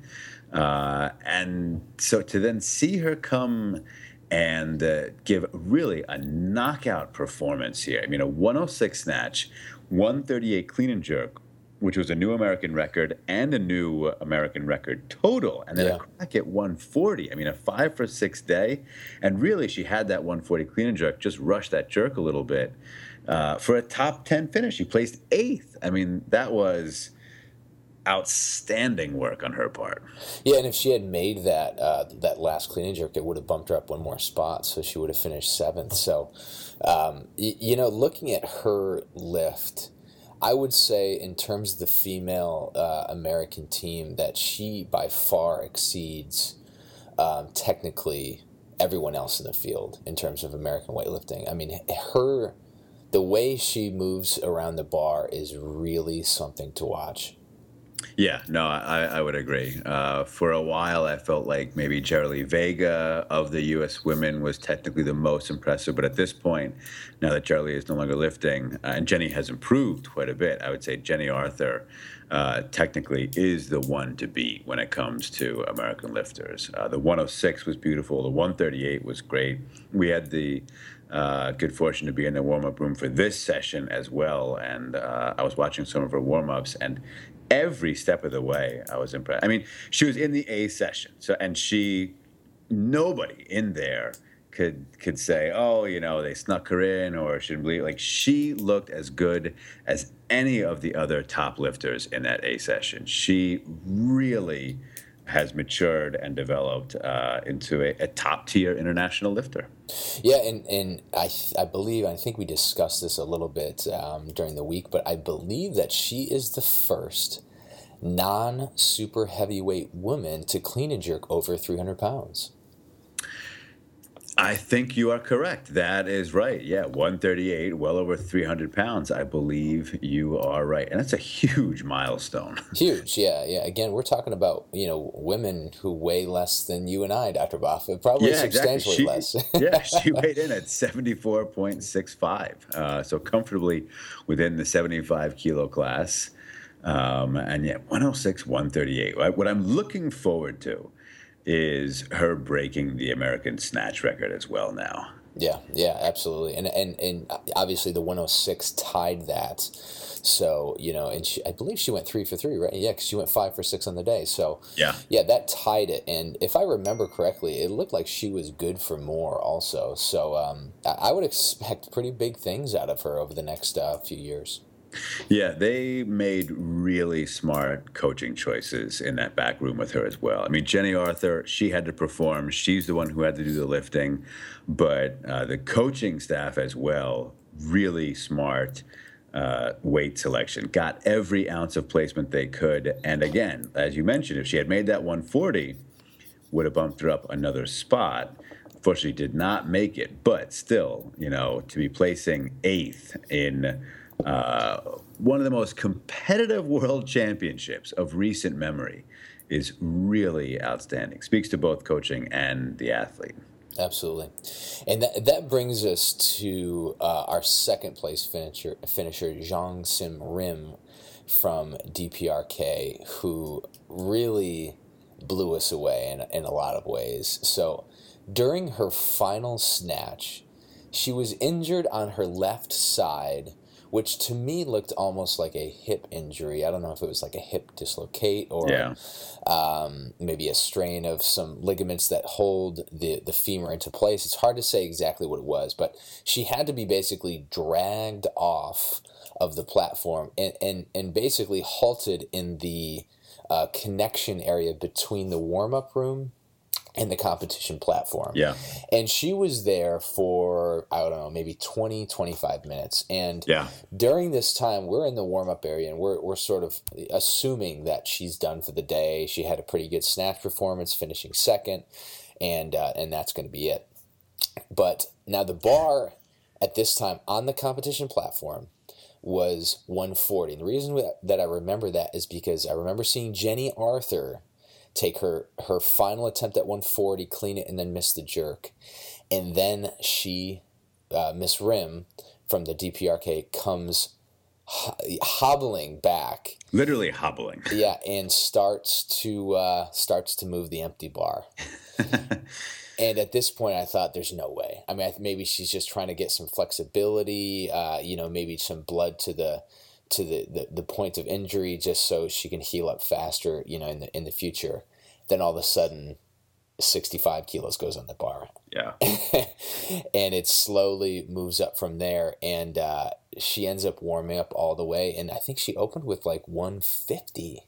And so to then see her come and give really a knockout performance here. I mean, a 106 snatch, 138 clean and jerk, which was a new American record and a new American record total, and then Yeah. a crack at 140. I mean, a 5 for 6 day, and really she had that 140 clean and jerk, just rushed that jerk a little bit for a top 10 finish. She placed 8th. I mean, that was outstanding work on her part. Yeah, and if she had made that last clean and jerk, it would have bumped her up one more spot, so she would have finished 7th. So, looking at her lift, I would say in terms of the female American team that she by far exceeds technically everyone else in the field in terms of American weightlifting. I mean, the way she moves around the bar is really something to watch. Yeah, no, I would agree. For a while, I felt like maybe Geraldine Vega of the U.S. women was technically the most impressive. But at this point, now that Geraldine is no longer lifting, and Jenny has improved quite a bit, I would say Jenny Arthur technically is the one to beat when it comes to American lifters. The 106 was beautiful. The 138 was great. We had the good fortune to be in the warm-up room for this session as well. And I was watching some of her warm-ups, and every step of the way, I was impressed. I mean, she was in the A session, and nobody in there could say, oh, they snuck her in or shouldn't believe. Like, she looked as good as any of the other top lifters in that A session. She really has matured and developed into a top-tier international lifter. Yeah, and I think we discussed this a little bit during the week, but I believe that she is the first non-super heavyweight woman to clean and jerk over 300 pounds. I think you are correct. That is right. Yeah, 138, well over 300 pounds. I believe you are right. And that's a huge milestone. Huge, yeah. Again, we're talking about, women who weigh less than you and I, Dr. Boff. Probably substantially less. Yeah, she weighed in at 74.65. So comfortably within the 75 kilo class. And yeah, 106, 138. What I'm looking forward to is her breaking the American snatch record as well now. Yeah, absolutely. And obviously the 106 tied that. So, and I believe she went 3 for 3, right? Yeah, because she went 5 for 6 on the day. So, yeah, that tied it. And if I remember correctly, it looked like she was good for more also. So I would expect pretty big things out of her over the next few years. Yeah, they made really smart coaching choices in that back room with her as well. I mean, Jenny Arthur, she had to perform. She's the one who had to do the lifting. But the coaching staff as well, really smart weight selection. Got every ounce of placement they could. And again, as you mentioned, if she had made that 140, would have bumped her up another spot. Unfortunately, did not make it. But still, to be placing 8th in one of the most competitive world championships of recent memory is really outstanding. Speaks to both coaching and the athlete. Absolutely. And that brings us to our second place finisher Jong Sim Rim from DPRK, who really blew us away in a lot of ways. So during her final snatch, she was injured on her left side, which to me looked almost like a hip injury. I don't know if it was like a hip dislocate or maybe a strain of some ligaments that hold the femur into place. It's hard to say exactly what it was, but she had to be basically dragged off of the platform and basically halted in the connection area between the warm-up room in the competition platform. Yeah. And she was there for, I don't know, maybe 20, 25 minutes. And Yeah. during this time, we're in the warm-up area, and we're sort of assuming that she's done for the day. She had a pretty good snatch performance, finishing second, and that's going to be it. But now the bar at this time on the competition platform was 140. And the reason that I remember that is because I remember seeing Jenny Arthur take her final attempt at 140, clean it, and then miss the jerk. And then she, Miss Rim from the DPRK, comes hobbling back. Literally hobbling. Yeah, and starts to move the empty bar. And at this point, I thought, there's no way. I mean, maybe she's just trying to get some flexibility, maybe some blood to the point of injury, just so she can heal up faster, in the future. Then all of a sudden, 65 kilos goes on the bar. Yeah. And it slowly moves up from there, and she ends up warming up all the way. And I think she opened with like 150.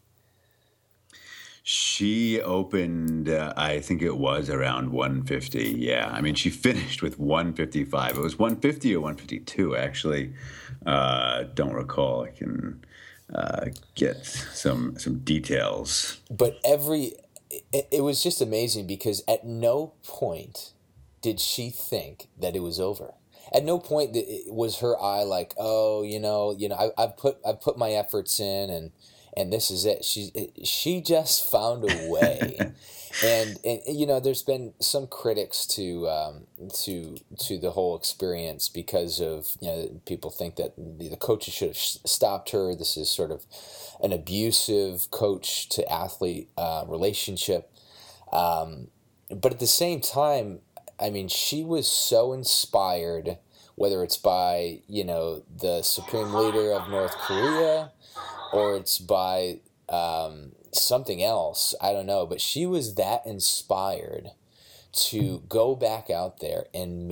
She opened, I think it was around 150. Yeah. I mean, she finished with 155. It was 150 or 152, actually. Don't recall. I can get some details. But it was just amazing, because at no point did she think that it was over. At no point was her eye like, oh, I've put my efforts in, and this is it. She just found a way. And there's been some critics to the whole experience, because of, people think that the coaches should have stopped her. This is sort of an abusive coach to athlete relationship. But at the same time, I mean, she was so inspired, whether it's by, the supreme leader of North Korea, or it's by something else, I don't know. But she was that inspired to go back out there and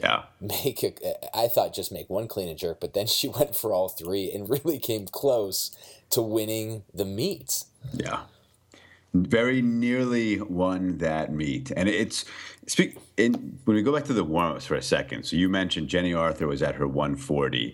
I thought just make one clean and jerk, but then she went for all three and really came close to winning the meet. Yeah. Very nearly won that meet. And when we go back to the warm-ups for a second, so you mentioned Jenny Arthur was at her 140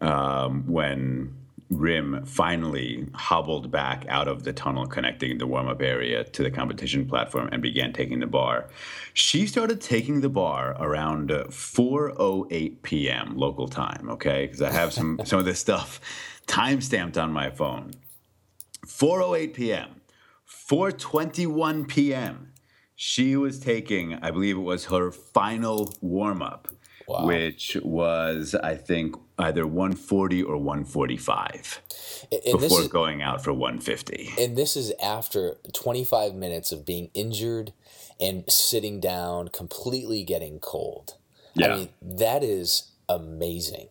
when Rim finally hobbled back out of the tunnel connecting the warm-up area to the competition platform and began taking the bar. She started taking the bar around 4:08 p.m. local time, okay? Because I have some of this stuff time-stamped on my phone. 4:08 p.m., 4:21 p.m., she was taking, I believe it was her final warm-up, wow, which was, I think, either 140 or 145 before going out for 150. And this is after 25 minutes of being injured and sitting down, completely getting cold. Yeah. I mean, that is amazing.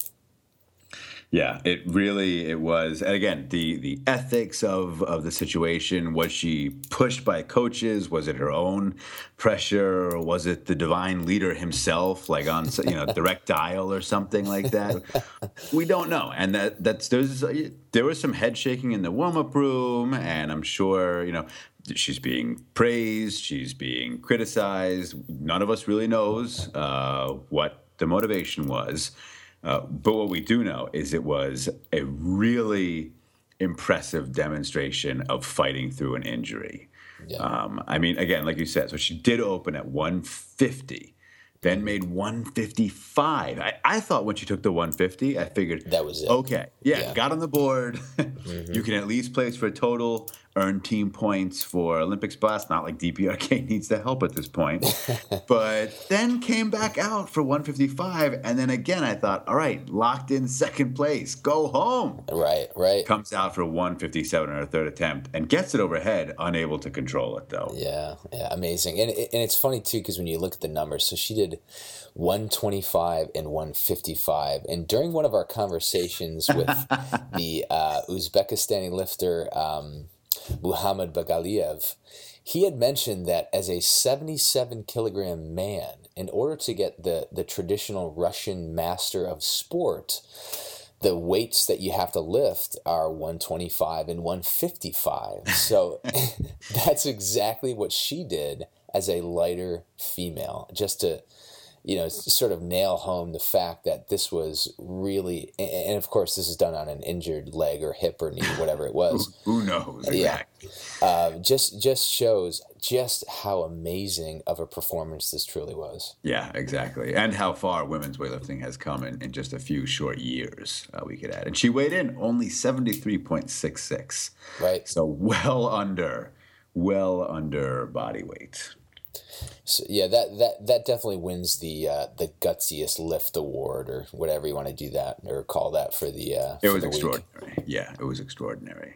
Yeah, it was. And again, the ethics of the situation. Was she pushed by coaches? Was it her own pressure? Or was it the divine leader himself, like on direct dial or something like that? We don't know. And there was some head shaking in the warm-up room, and I'm sure, she's being praised, she's being criticized. None of us really knows what the motivation was. But what we do know is it was a really impressive demonstration of fighting through an injury. Yeah. I mean, again, like you said, so she did open at 150, then made 155. I thought when she took the 150, I figured that was it. Okay, yeah. Got on the board. Mm-hmm. You can at least place for a total, earn team points for Olympic spots. Not like DPRK needs the help at this point. But then came back out for 155, and then again I thought, all right, locked in second place, go home. Right. Comes out for 157 on her third attempt and gets it overhead, unable to control it though. Yeah, amazing. And it's funny too, because when you look at the numbers, so she did 125 and 155, and during one of our conversations with the Uzbekistani lifter Muhammad Bagaliev, he had mentioned that as a 77-kilogram man, in order to get the traditional Russian master of sport, the weights that you have to lift are 125 and 155. So that's exactly what she did as a lighter female, just to, sort of nail home the fact that this was really, and of course this is done on an injured leg or hip or knee, whatever it was. Who knows? Exactly. Just shows just how amazing of a performance this truly was. Yeah, exactly. And how far women's weightlifting has come in just a few short years, we could add. And she weighed in only 73.66. Right. So well under body weight. So yeah, that definitely wins the gutsiest lift award, or whatever you want to do that or call that for the. It was extraordinary. Yeah, it was extraordinary.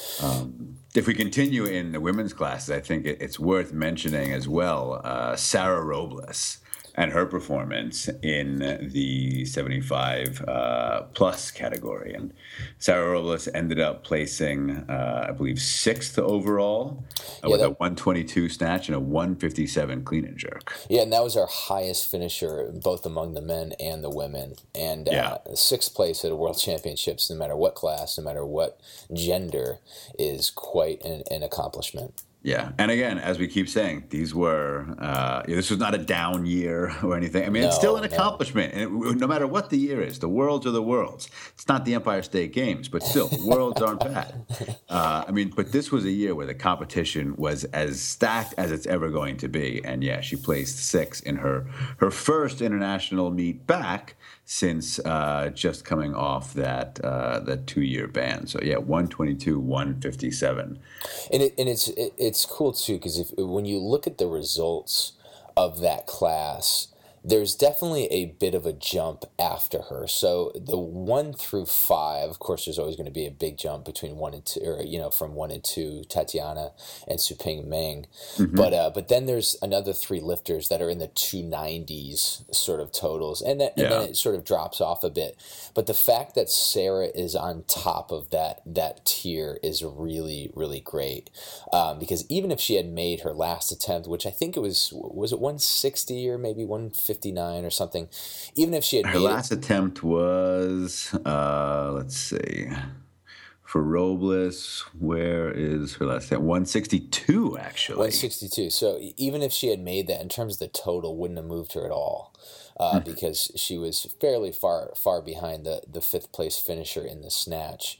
If we continue in the women's classes, I think it's worth mentioning as well Sarah Robles and her performance in the 75 plus category. And Sarah Robles ended up placing, I believe, 6th overall with a 122 snatch and a 157 clean and jerk. Yeah, and that was our highest finisher, both among the men and the women. And 6th place at a world championships, no matter what class, no matter what gender, is quite an accomplishment. Yeah, and again, as we keep saying, these were this was not a down year or anything. I mean, it's still an accomplishment, and no matter what the year is, the Worlds are the Worlds. It's not the Empire State Games, but still, the Worlds aren't bad. But this was a year where the competition was as stacked as it's ever going to be, and yeah, she placed 6th in her first international meet back since just coming off that 2-year ban. So yeah, 122, 157. And it's cool too, because when you look at the results of that class, there's definitely a bit of a jump after her. So the 1 through 5, of course, there's always going to be a big jump between 1 and 2, or from 1 and 2, Tatiana and Suping Meng. Mm-hmm. But then there's another 3 lifters that are in the 290s sort of totals, and then it sort of drops off a bit. But the fact that Sarah is on top of that tier is really, really great, because even if she had made her last attempt, which I think it was it 160 or maybe 159 or something, even if she had her last attempt was let's see, for Robles, where is her last attempt? 162, actually. 162. So even if she had made that, in terms of the total, wouldn't have moved her at all, because she was fairly far behind the 5th place finisher in the snatch.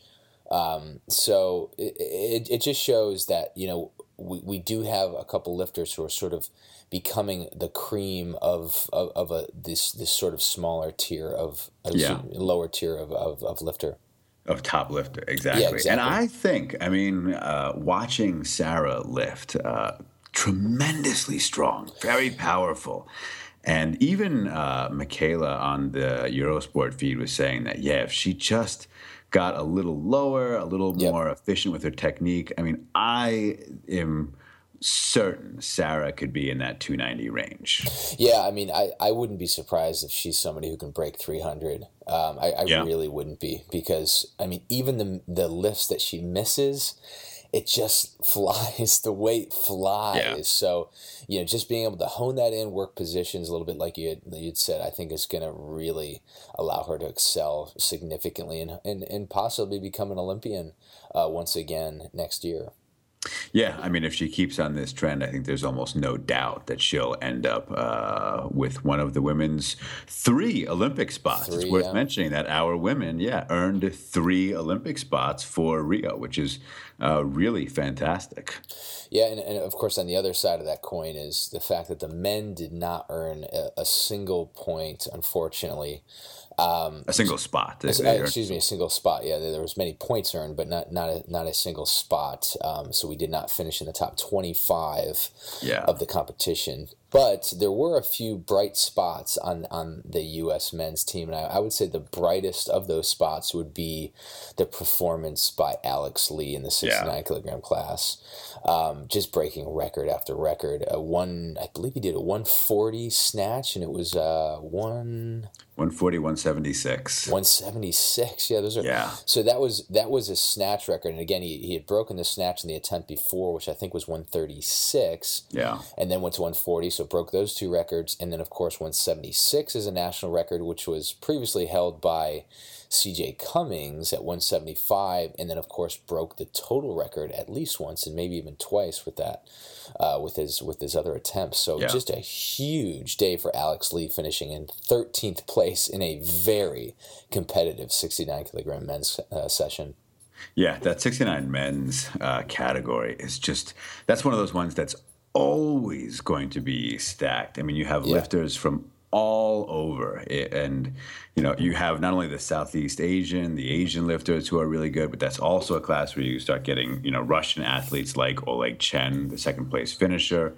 So it just shows that we do have a couple lifters who are sort of becoming the cream of this sort of smaller tier lower tier of lifter. Of top lifter, exactly. Yeah, exactly. And I think, watching Sarah lift, tremendously strong, very powerful. And even Michaela on the Eurosport feed was saying that, if she just got a little lower, a little more efficient with her technique, I am certain Sarah could be in that 290 range. Yeah, I wouldn't be surprised if she's somebody who can break 300. I really wouldn't be, because even the lifts that she misses, it just flies. The weight flies. Yeah. So, just being able to hone that in, work positions a little bit like you'd said, I think is going to really allow her to excel significantly and possibly become an Olympian once again next year. Yeah, if she keeps on this trend, I think there's almost no doubt that she'll end up with one of the women's 3 Olympic spots. It's worth mentioning that our women, earned 3 Olympic spots for Rio, which is really fantastic. Yeah, and of course, on the other side of that coin is the fact that the men did not earn a single point, unfortunately. A single spot. A single spot. Yeah, there was many points earned, but not a single spot. So we did not finish in the top 25 of the competition. But there were a few bright spots on the U.S. men's team, and I would say the brightest of those spots would be the performance by Alex Lee in the 69 kilogram class, just breaking record after record. I believe he did a 140 snatch, and it was 140, 176. 176. Yeah, those are. Yeah. So that was a snatch record, and again, he had broken the snatch in the attempt before, which I think was 136. Yeah. And then went to 140. So So broke those two records. And then, of course, 176 is a national record, which was previously held by C.J. Cummings at 175. And then, of course, broke the total record at least once and maybe even twice with that, with his other attempts. So just a huge day for Alex Lee, finishing in 13th place in a very competitive 69 kilogram men's session. Yeah, that 69 men's category is that's one of those ones that's always going to be stacked. I mean, you have lifters from all over, and you have not only the Southeast Asian, the Asian lifters who are really good, but that's also a class where you start getting Russian athletes like Oleg Chen, the second place finisher.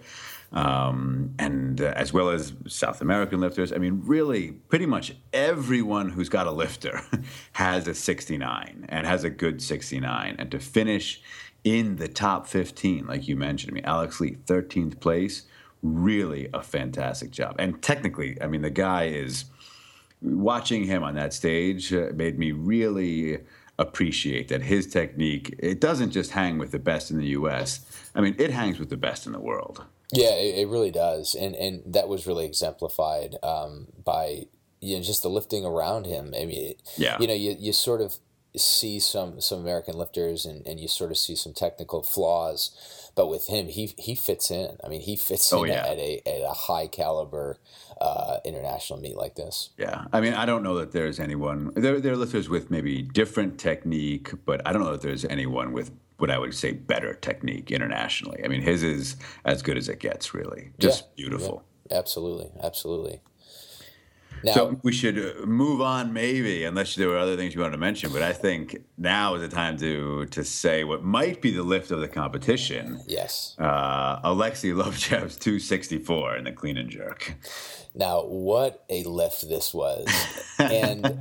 And as well as South American lifters. I mean, really, pretty much everyone who's got a lifter has a 69 and has a good 69. And to finish in the top 15, like you mentioned, I mean, Alex Lee, 13th place, really a fantastic job. And technically, I mean, the guy is, watching him on that stage made me really appreciate that his technique, it doesn't just hang with the best in the U.S. I mean, it hangs with the best in the world. Yeah, it really does, and that was really exemplified by just the lifting around him. I mean, you sort of see some American lifters and you sort of see some technical flaws, but with him, he fits in. I mean, he fits in at a high caliber international meet like this. Yeah, I mean, I don't know that there's anyone. There are lifters with maybe different technique, but I don't know that there's anyone with what I would say better technique internationally. I mean, his is as good as it gets, really. Just beautiful. Yeah, absolutely. Now, so we should move on, maybe, unless there were other things you wanted to mention. But I think now is the time to say what might be the lift of the competition. Yes. Alexei Lovchev's 264 in the clean and jerk. Now, what a lift this was. And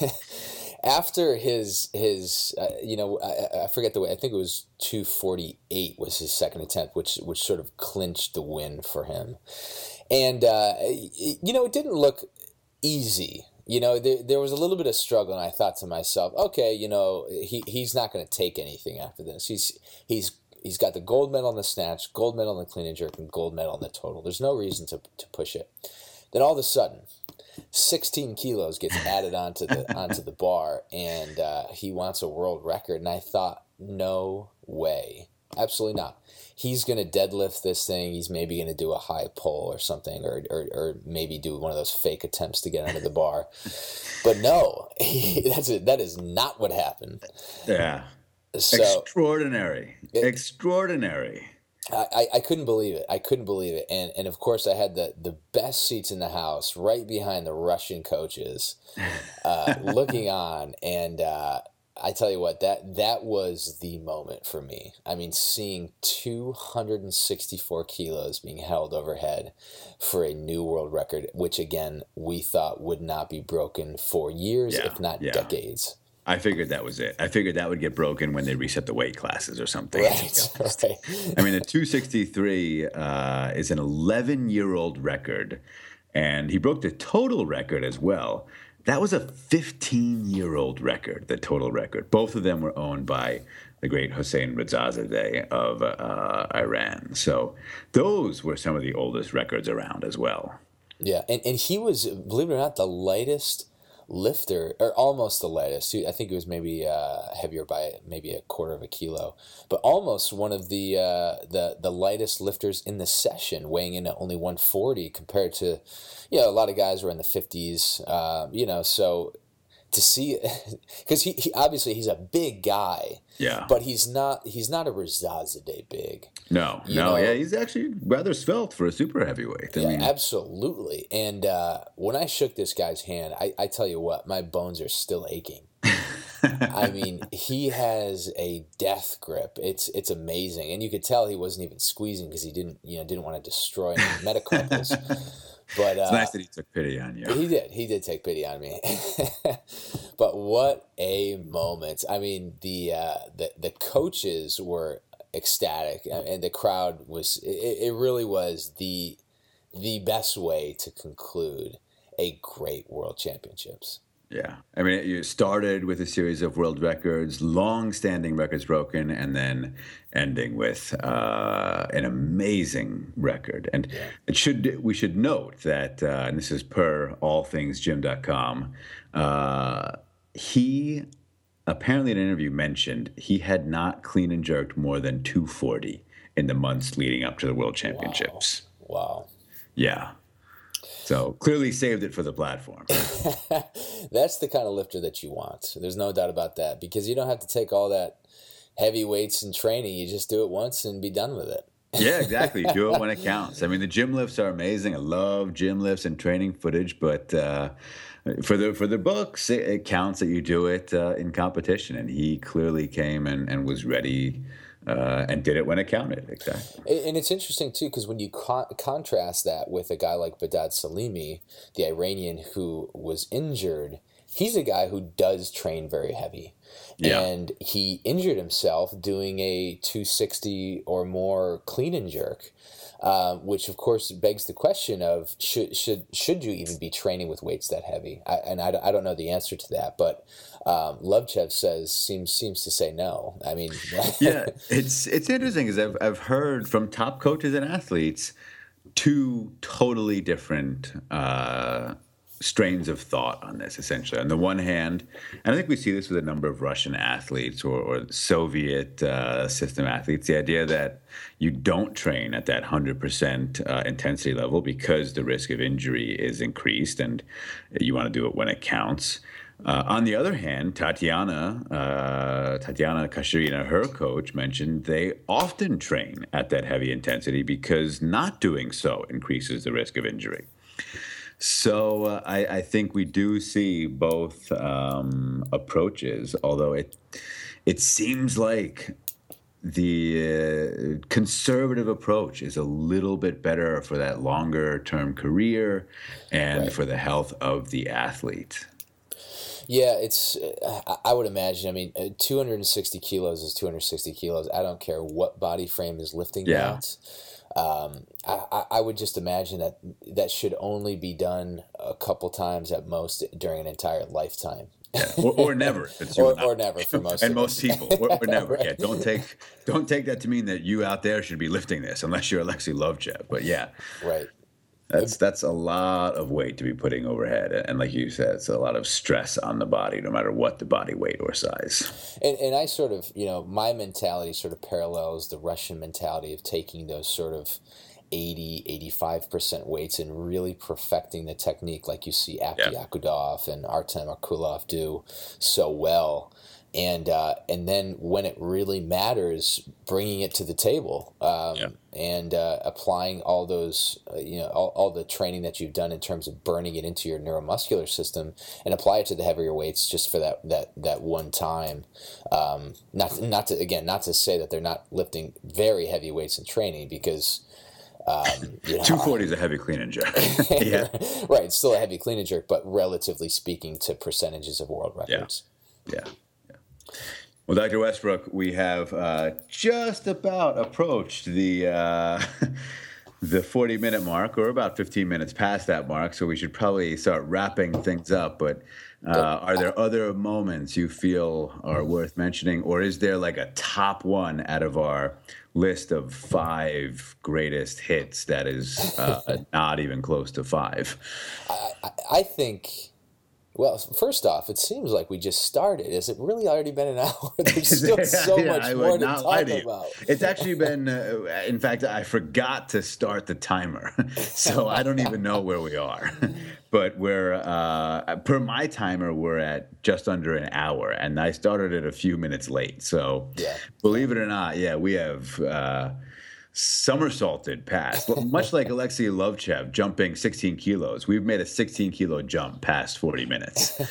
after his I forget the way, I think it was 248 was his second attempt, which sort of clinched the win for him. And, it didn't look easy. There was a little bit of struggle, and I thought to myself, okay, he's not going to take anything after this. He's got the gold medal in the snatch, gold medal in the clean and jerk, and gold medal in the total. There's no reason to push it. Then all of a sudden, 16 kilos gets added onto the bar, and he wants a world record. And I thought, no way, absolutely not. He's going to deadlift this thing. He's maybe going to do a high pull or something, or maybe do one of those fake attempts to get under the bar. But no, that is not what happened. Yeah, so, extraordinary. I couldn't believe it. And of course I had the best seats in the house right behind the Russian coaches, looking on. And I tell you what, that was the moment for me. I mean, seeing 264 kilos being held overhead for a new world record, which again, we thought would not be broken for years, if not decades. I figured that was it. I figured that would get broken when they reset the weight classes or something. Right. I mean, the 263 is an 11-year-old record, and he broke the total record as well. That was a 15-year-old record, the total record. Both of them were owned by the great Hossein Rezazadeh of Iran. So those were some of the oldest records around as well. Yeah, and he was, believe it or not, the lightest lifter, or almost the lightest. I think it was maybe heavier by maybe a quarter of a kilo, but almost one of the lightest lifters in the session, weighing in at only 140 compared to, a lot of guys were in the 50s. So to see, because he obviously he's a big guy. Yeah. But he's not a Rezazadeh big. No. Yeah, he's actually rather svelte for a super heavyweight. Absolutely. And when I shook this guy's hand, I tell you what, my bones are still aching. I mean, he has a death grip. It's amazing, and you could tell he wasn't even squeezing because he didn't want to destroy any metacarpals. But it's nice that he took pity on you. He did take pity on me. But what a moment! I mean, the coaches were ecstatic, and the crowd was. It really was the best way to conclude a great World Championships. Yeah. I mean, you started with a series of world records, long-standing records broken, and then ending with an amazing record. And Yeah. we should note that, and this is per allthingsgym.com, he apparently in an interview mentioned he had not clean and jerked more than 240 in the months leading up to the World Wow. Championships. Wow. Yeah. So clearly saved it for the platform. That's the kind of lifter that you want. There's no doubt about that, because you don't have to take all that heavy weights in training. You just do it once and be done with it. Yeah, exactly. Do it when it counts. I mean, the gym lifts are amazing. I love gym lifts and training footage, but for the books, it counts that you do it in competition. And he clearly came and was ready and did it when it counted. Exactly. And it's interesting too, because when you contrast that with a guy like Badad Salimi, the Iranian who was injured, he's a guy who does train very heavy. Yeah. And he injured himself doing a 260 or more clean and jerk, which of course begs the question of should you even be training with weights that heavy? I don't know the answer to that, but Lovchev seems to say no. I mean, Yeah, it's interesting because I've heard from top coaches and athletes two totally different strains of thought on this, essentially. On the one hand, and I think we see this with a number of Russian athletes or Soviet system athletes, the idea that you don't train at that 100% intensity level because the risk of injury is increased and you want to do it when it counts. On the other hand, Tatiana Kashirina, her coach, mentioned they often train at that heavy intensity because not doing so increases the risk of injury. So I think we do see both approaches, although it seems like the conservative approach is a little bit better for that longer term career and right. for the health of the athlete. Yeah, I would imagine. I mean, 260 kilos is 260 kilos. I don't care what body frame is lifting Yeah. that. I would just imagine that should only be done a couple times at most during an entire lifetime. Yeah. Or never. It's you Or never for most and of most us. people. Or never. Right. Yeah. Don't take that to mean that you out there should be lifting this unless you're Alexei Lovchev. But yeah. Right. That's a lot of weight to be putting overhead, and like you said, it's a lot of stress on the body, no matter what the body weight or size. And I sort of, my mentality sort of parallels the Russian mentality of taking those sort of 85% weights and really perfecting the technique like you see Abdi Akudov and Artem Akulov do so well. And then when it really matters, bringing it to the table and applying all those, all the training that you've done in terms of burning it into your neuromuscular system and apply it to the heavier weights just for that one time. Not to say that they're not lifting very heavy weights in training, because 240 is a heavy clean and jerk. Yeah. Right. It's still a heavy clean and jerk, but relatively speaking to percentages of world records. Yeah. Well, Dr. Westbrook, we have just about approached the 40-minute mark, or about 15 minutes past that mark, so we should probably start wrapping things up. But are there other moments you feel are worth mentioning, or is there like a top one out of our list of 5 greatest hits that is not even close to 5? I think... Well, first off, it seems like we just started. Has it really already been an hour? There's still so much more to talk about. It's actually been, in fact, I forgot to start the timer. So I don't even know where we are. But we're, per my timer, we're at just under an hour. And I started it a few minutes late. So believe it or not, we have... somersaulted past, much like Alexei Lovchev jumping 16 kilos. We've made a 16-kilo jump past 40 minutes.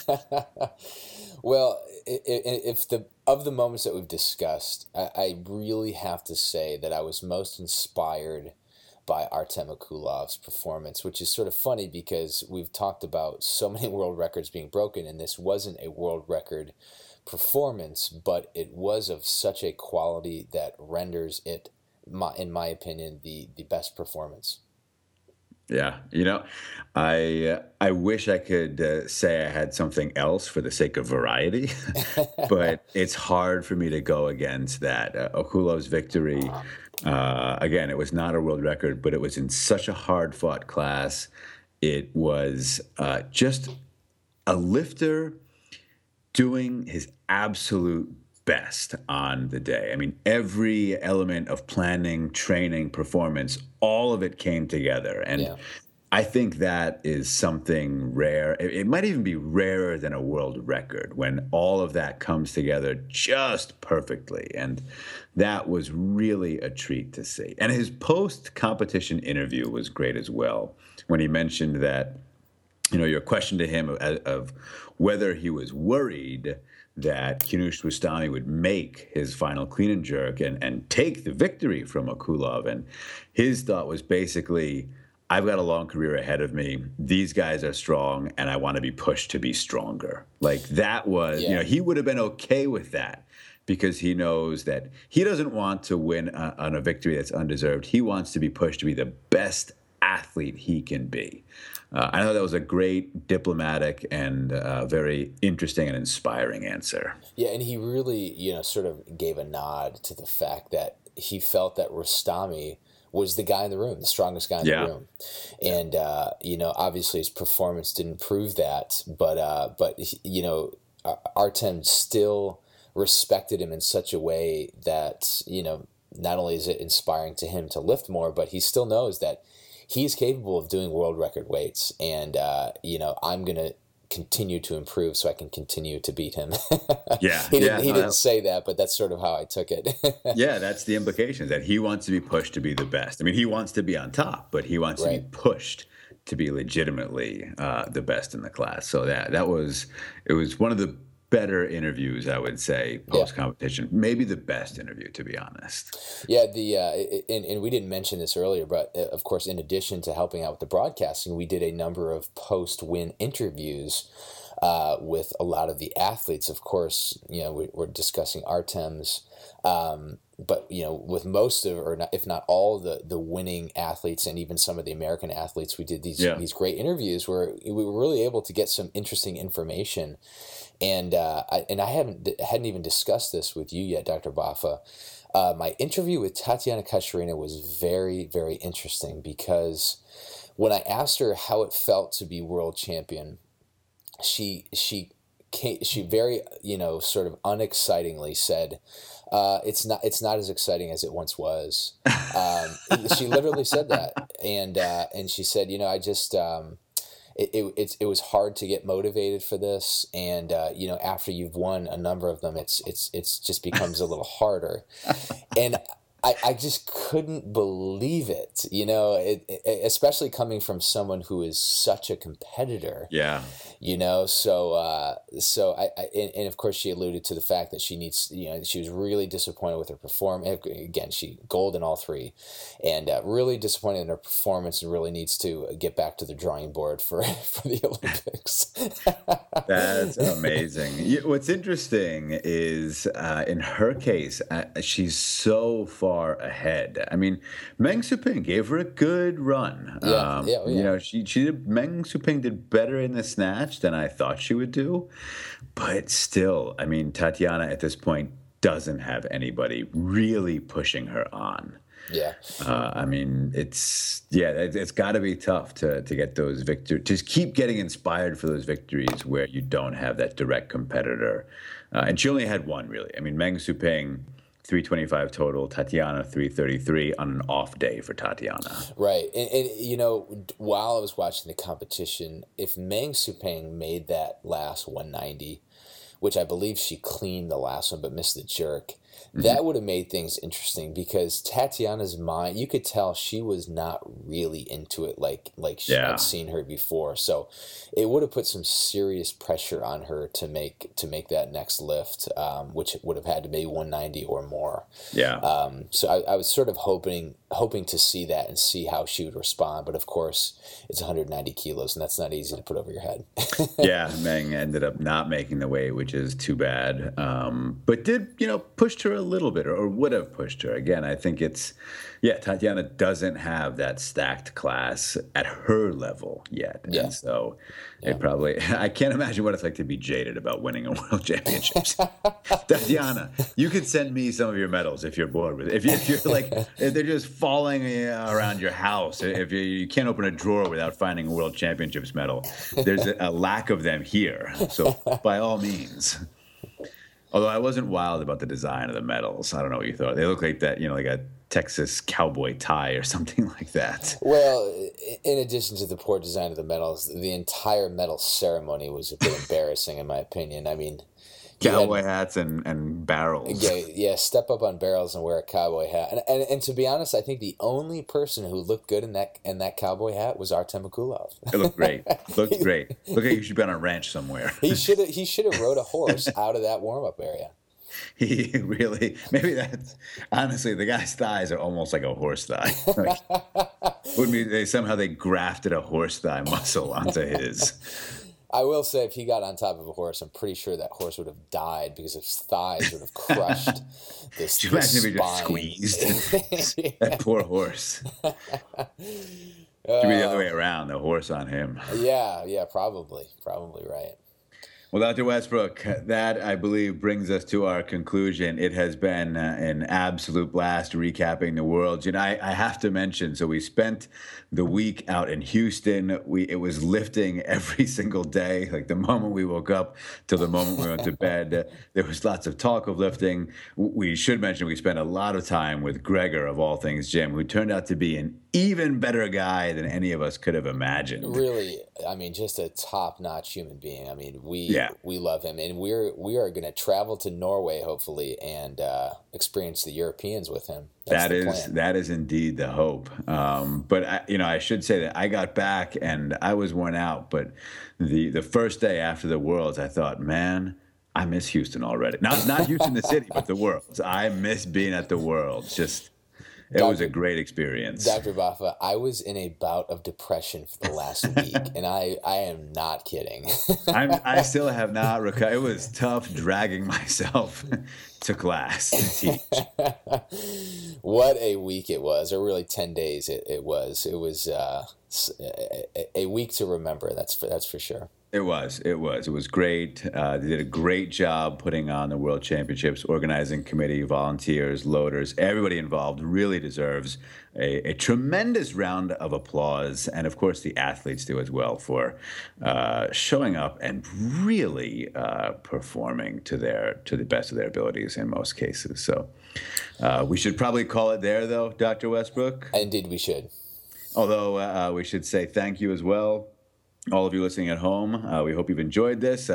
Well, if of the moments that we've discussed, I really have to say that I was most inspired by Artem Akulov's performance, which is sort of funny because we've talked about so many world records being broken, and this wasn't a world record performance, but it was of such a quality that renders it, in my opinion, the best performance. Yeah, I wish I could say I had something else for the sake of variety, but it's hard for me to go against that. Okulov's victory, again, it was not a world record, but it was in such a hard-fought class. It was just a lifter doing his absolute best on the day. I mean, every element of planning, training, performance, all of it came together. And Yeah. I think that is something rare. It might even be rarer than a world record when all of that comes together just perfectly. And that was really a treat to see. And his post-competition interview was great as well, when he mentioned that, your question to him of whether he was worried that Kinush Rustami would make his final clean and jerk and take the victory from Akulov. And his thought was basically, I've got a long career ahead of me. These guys are strong, and I want to be pushed to be stronger. Like that was, he would have been okay with that because he knows that he doesn't want to win on a victory that's undeserved. He wants to be pushed to be the best athlete he can be. I know that was a great diplomatic and very interesting and inspiring answer. Yeah, and he really, sort of gave a nod to the fact that he felt that Rustami was the guy in the room, the strongest guy in the room. And, obviously his performance didn't prove that, but Artem still respected him in such a way that, not only is it inspiring to him to lift more, but he still knows that he's capable of doing world record weights. And, I'm going to continue to improve so I can continue to beat him. He didn't say that, but that's sort of how I took it. Yeah, that's the implication, that he wants to be pushed to be the best. I mean, he wants to be on top, but he wants to be pushed to be legitimately the best in the class. So it was one of the better interviews, I would say, post-competition. Maybe the best interview, to be honest. Yeah, and we didn't mention this earlier, but of course, in addition to helping out with the broadcasting, we did a number of post-win interviews with a lot of the athletes. Of course, we're discussing Artem's, but with most of, or not, if not all, the winning athletes and even some of the American athletes, we did these great interviews where we were really able to get some interesting information. And I hadn't even discussed this with you yet, Dr. Baffa. My interview with Tatiana Kasharina was very, very interesting because when I asked her how it felt to be world champion, she very, sort of unexcitingly said, it's not as exciting as it once was. She literally said that. And she said, I just, it was hard to get motivated for this. And, after you've won a number of them, it's just becomes a little harder. And I just couldn't believe it, especially coming from someone who is such a competitor. Yeah. So and of course she alluded to the fact that she needs, she was really disappointed with her performance. Again, she gold in all three, and really disappointed in her performance, and really needs to get back to the drawing board for the Olympics. That's amazing. What's interesting is in her case, she's so far ahead. I mean, Meng Suping gave her a good run. She did. Meng Suping did better in the snatch than I thought she would do, but still, I mean, Tatiana at this point doesn't have anybody really pushing her on. Yeah. I mean, it's got to be tough to get those victories, just keep getting inspired for those victories where you don't have that direct competitor. And she only had one, really. I mean, Meng Suping, 325 total, Tatiana 333 on an off day for Tatiana. Right. And while I was watching the competition, if Meng Suping made that last 190, which I believe she cleaned the last one but missed the jerk, that would have made things interesting, because Tatiana's mind, you could tell she was not really into it like I'd seen her before. So it would have put some serious pressure on her to make that next lift, which would have had to be 190 or more. Yeah. So I was sort of hoping to see that and see how she would respond. But of course, it's 190 kilos, and that's not easy to put over your head. Yeah, Meng ended up not making the weight, which is too bad. But did, pushed her a little bit, or would have pushed her. Again, I think Tatiana doesn't have that stacked class at her level yet. Yeah. And so I can't imagine what it's like to be jaded about winning a world championships. Tatiana, you could send me some of your medals if you're bored with it. If you're like, if they're just falling around your house, if you can't open a drawer without finding a world championships medal, there's a lack of them here. So by all means. Although I wasn't wild about the design of the medals. I don't know what you thought. They look like that, like a Texas cowboy tie or something like that. Well, in addition to the poor design of the medals, the entire medal ceremony was a bit embarrassing, in my opinion. I mean, cowboy hats and barrels. Yeah, step up on barrels and wear a cowboy hat. And to be honest, I think the only person who looked good in that cowboy hat was Artem Akulov. It looked great. Looked great. Looked like you should be on a ranch somewhere. He should have rode a horse out of that warm-up area. He really, maybe that's, honestly, the guy's thighs are almost like a horse thigh. Somehow they grafted a horse thigh muscle onto his. I will say, if he got on top of a horse, I'm pretty sure that horse would have died because his thighs would have crushed this spine. Imagine if he just squeezed that poor horse. It should be the other way around, the horse on him. Yeah, probably right. Well, Dr. Westbrook, that, I believe, brings us to our conclusion. It has been an absolute blast recapping the Worlds. I have to mention, so we spent the week out in Houston. It was lifting every single day, like the moment we woke up till the moment we went to bed. There was lots of talk of lifting. We should mention we spent a lot of time with Gregor, of all things, Jim, who turned out to be an even better guy than any of us could have imagined. Really, I mean, just a top-notch human being. I mean, we love him, and we are going to travel to Norway hopefully and experience the Europeans with him. That is indeed the hope. But I should say that I got back and I was worn out. But the first day after the Worlds, I thought, man, I miss Houston already. Not Houston the city, but the Worlds. I miss being at the Worlds. It was a great experience. Dr. Baffa, I was in a bout of depression for the last week, and I am not kidding. I still have not recovered. It was tough dragging myself to class to teach. What a week it was, or really 10 days it was. It was a week to remember, that's for sure. It was great. They did a great job putting on the World Championships. Organizing committee, volunteers, loaders, everybody involved really deserves a tremendous round of applause. And of course, the athletes do as well for showing up and really performing to the best of their abilities in most cases. So we should probably call it there, though, Dr. Westbrook. Indeed, we should. Although we should say thank you as well. All of you listening at home, we hope you've enjoyed this.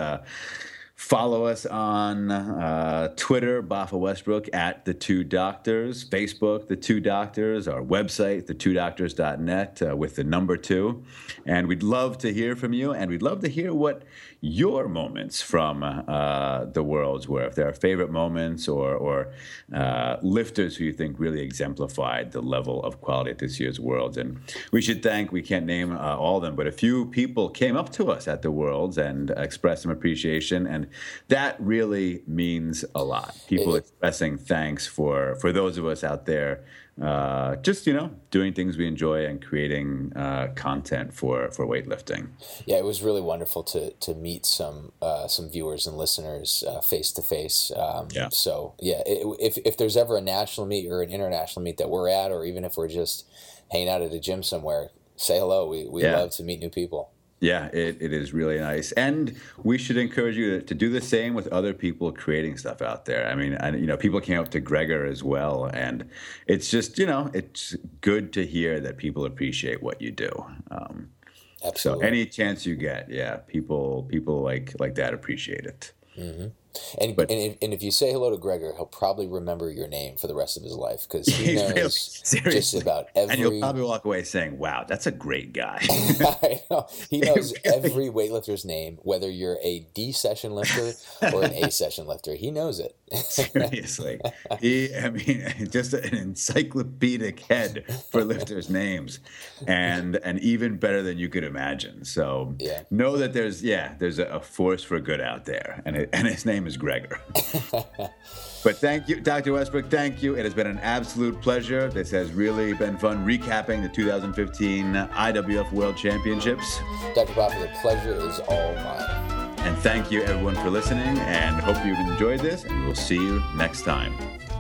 Follow us on Twitter, Baffa Westbrook, at The Two Doctors, Facebook, The Two Doctors, our website, thetwodoctors.net, with the number 2. And we'd love to hear from you, and we'd love to hear what your moments from the Worlds were. If there are favorite moments or lifters who you think really exemplified the level of quality at this year's Worlds. And we can't name all of them, but a few people came up to us at the Worlds and expressed some appreciation, and that really means a lot. People expressing thanks for those of us out there just doing things we enjoy and creating content for weightlifting. Yeah, it was really wonderful to meet some viewers and listeners face to face. So if there's ever a national meet or an international meet that we're at, or even if we're just hanging out at a gym somewhere, say hello. We love to meet new people. Yeah, it is really nice. And we should encourage you to do the same with other people creating stuff out there. I mean, people came up to Gregor as well. And it's just, it's good to hear that people appreciate what you do. Absolutely. So any chance you get, people like that appreciate it. Mm-hmm. And if you say hello to Gregor, he'll probably remember your name for the rest of his life, because he knows just about every... And you'll probably walk away saying, wow, that's a great guy. I know. He knows every weightlifter's name, whether you're a D session lifter or an A session lifter. He knows it. Seriously. Just an encyclopedic head for lifters' names, and even better than you could imagine. So know that there's a force for good out there, and his name is Gregor. But thank you, Dr. Westbrook. Thank you. It has been an absolute pleasure. This has really been fun recapping the 2015 IWF World Championships. Dr. Boffa, the pleasure is all mine. And thank you, everyone, for listening, and hope you've enjoyed this, and we'll see you next time.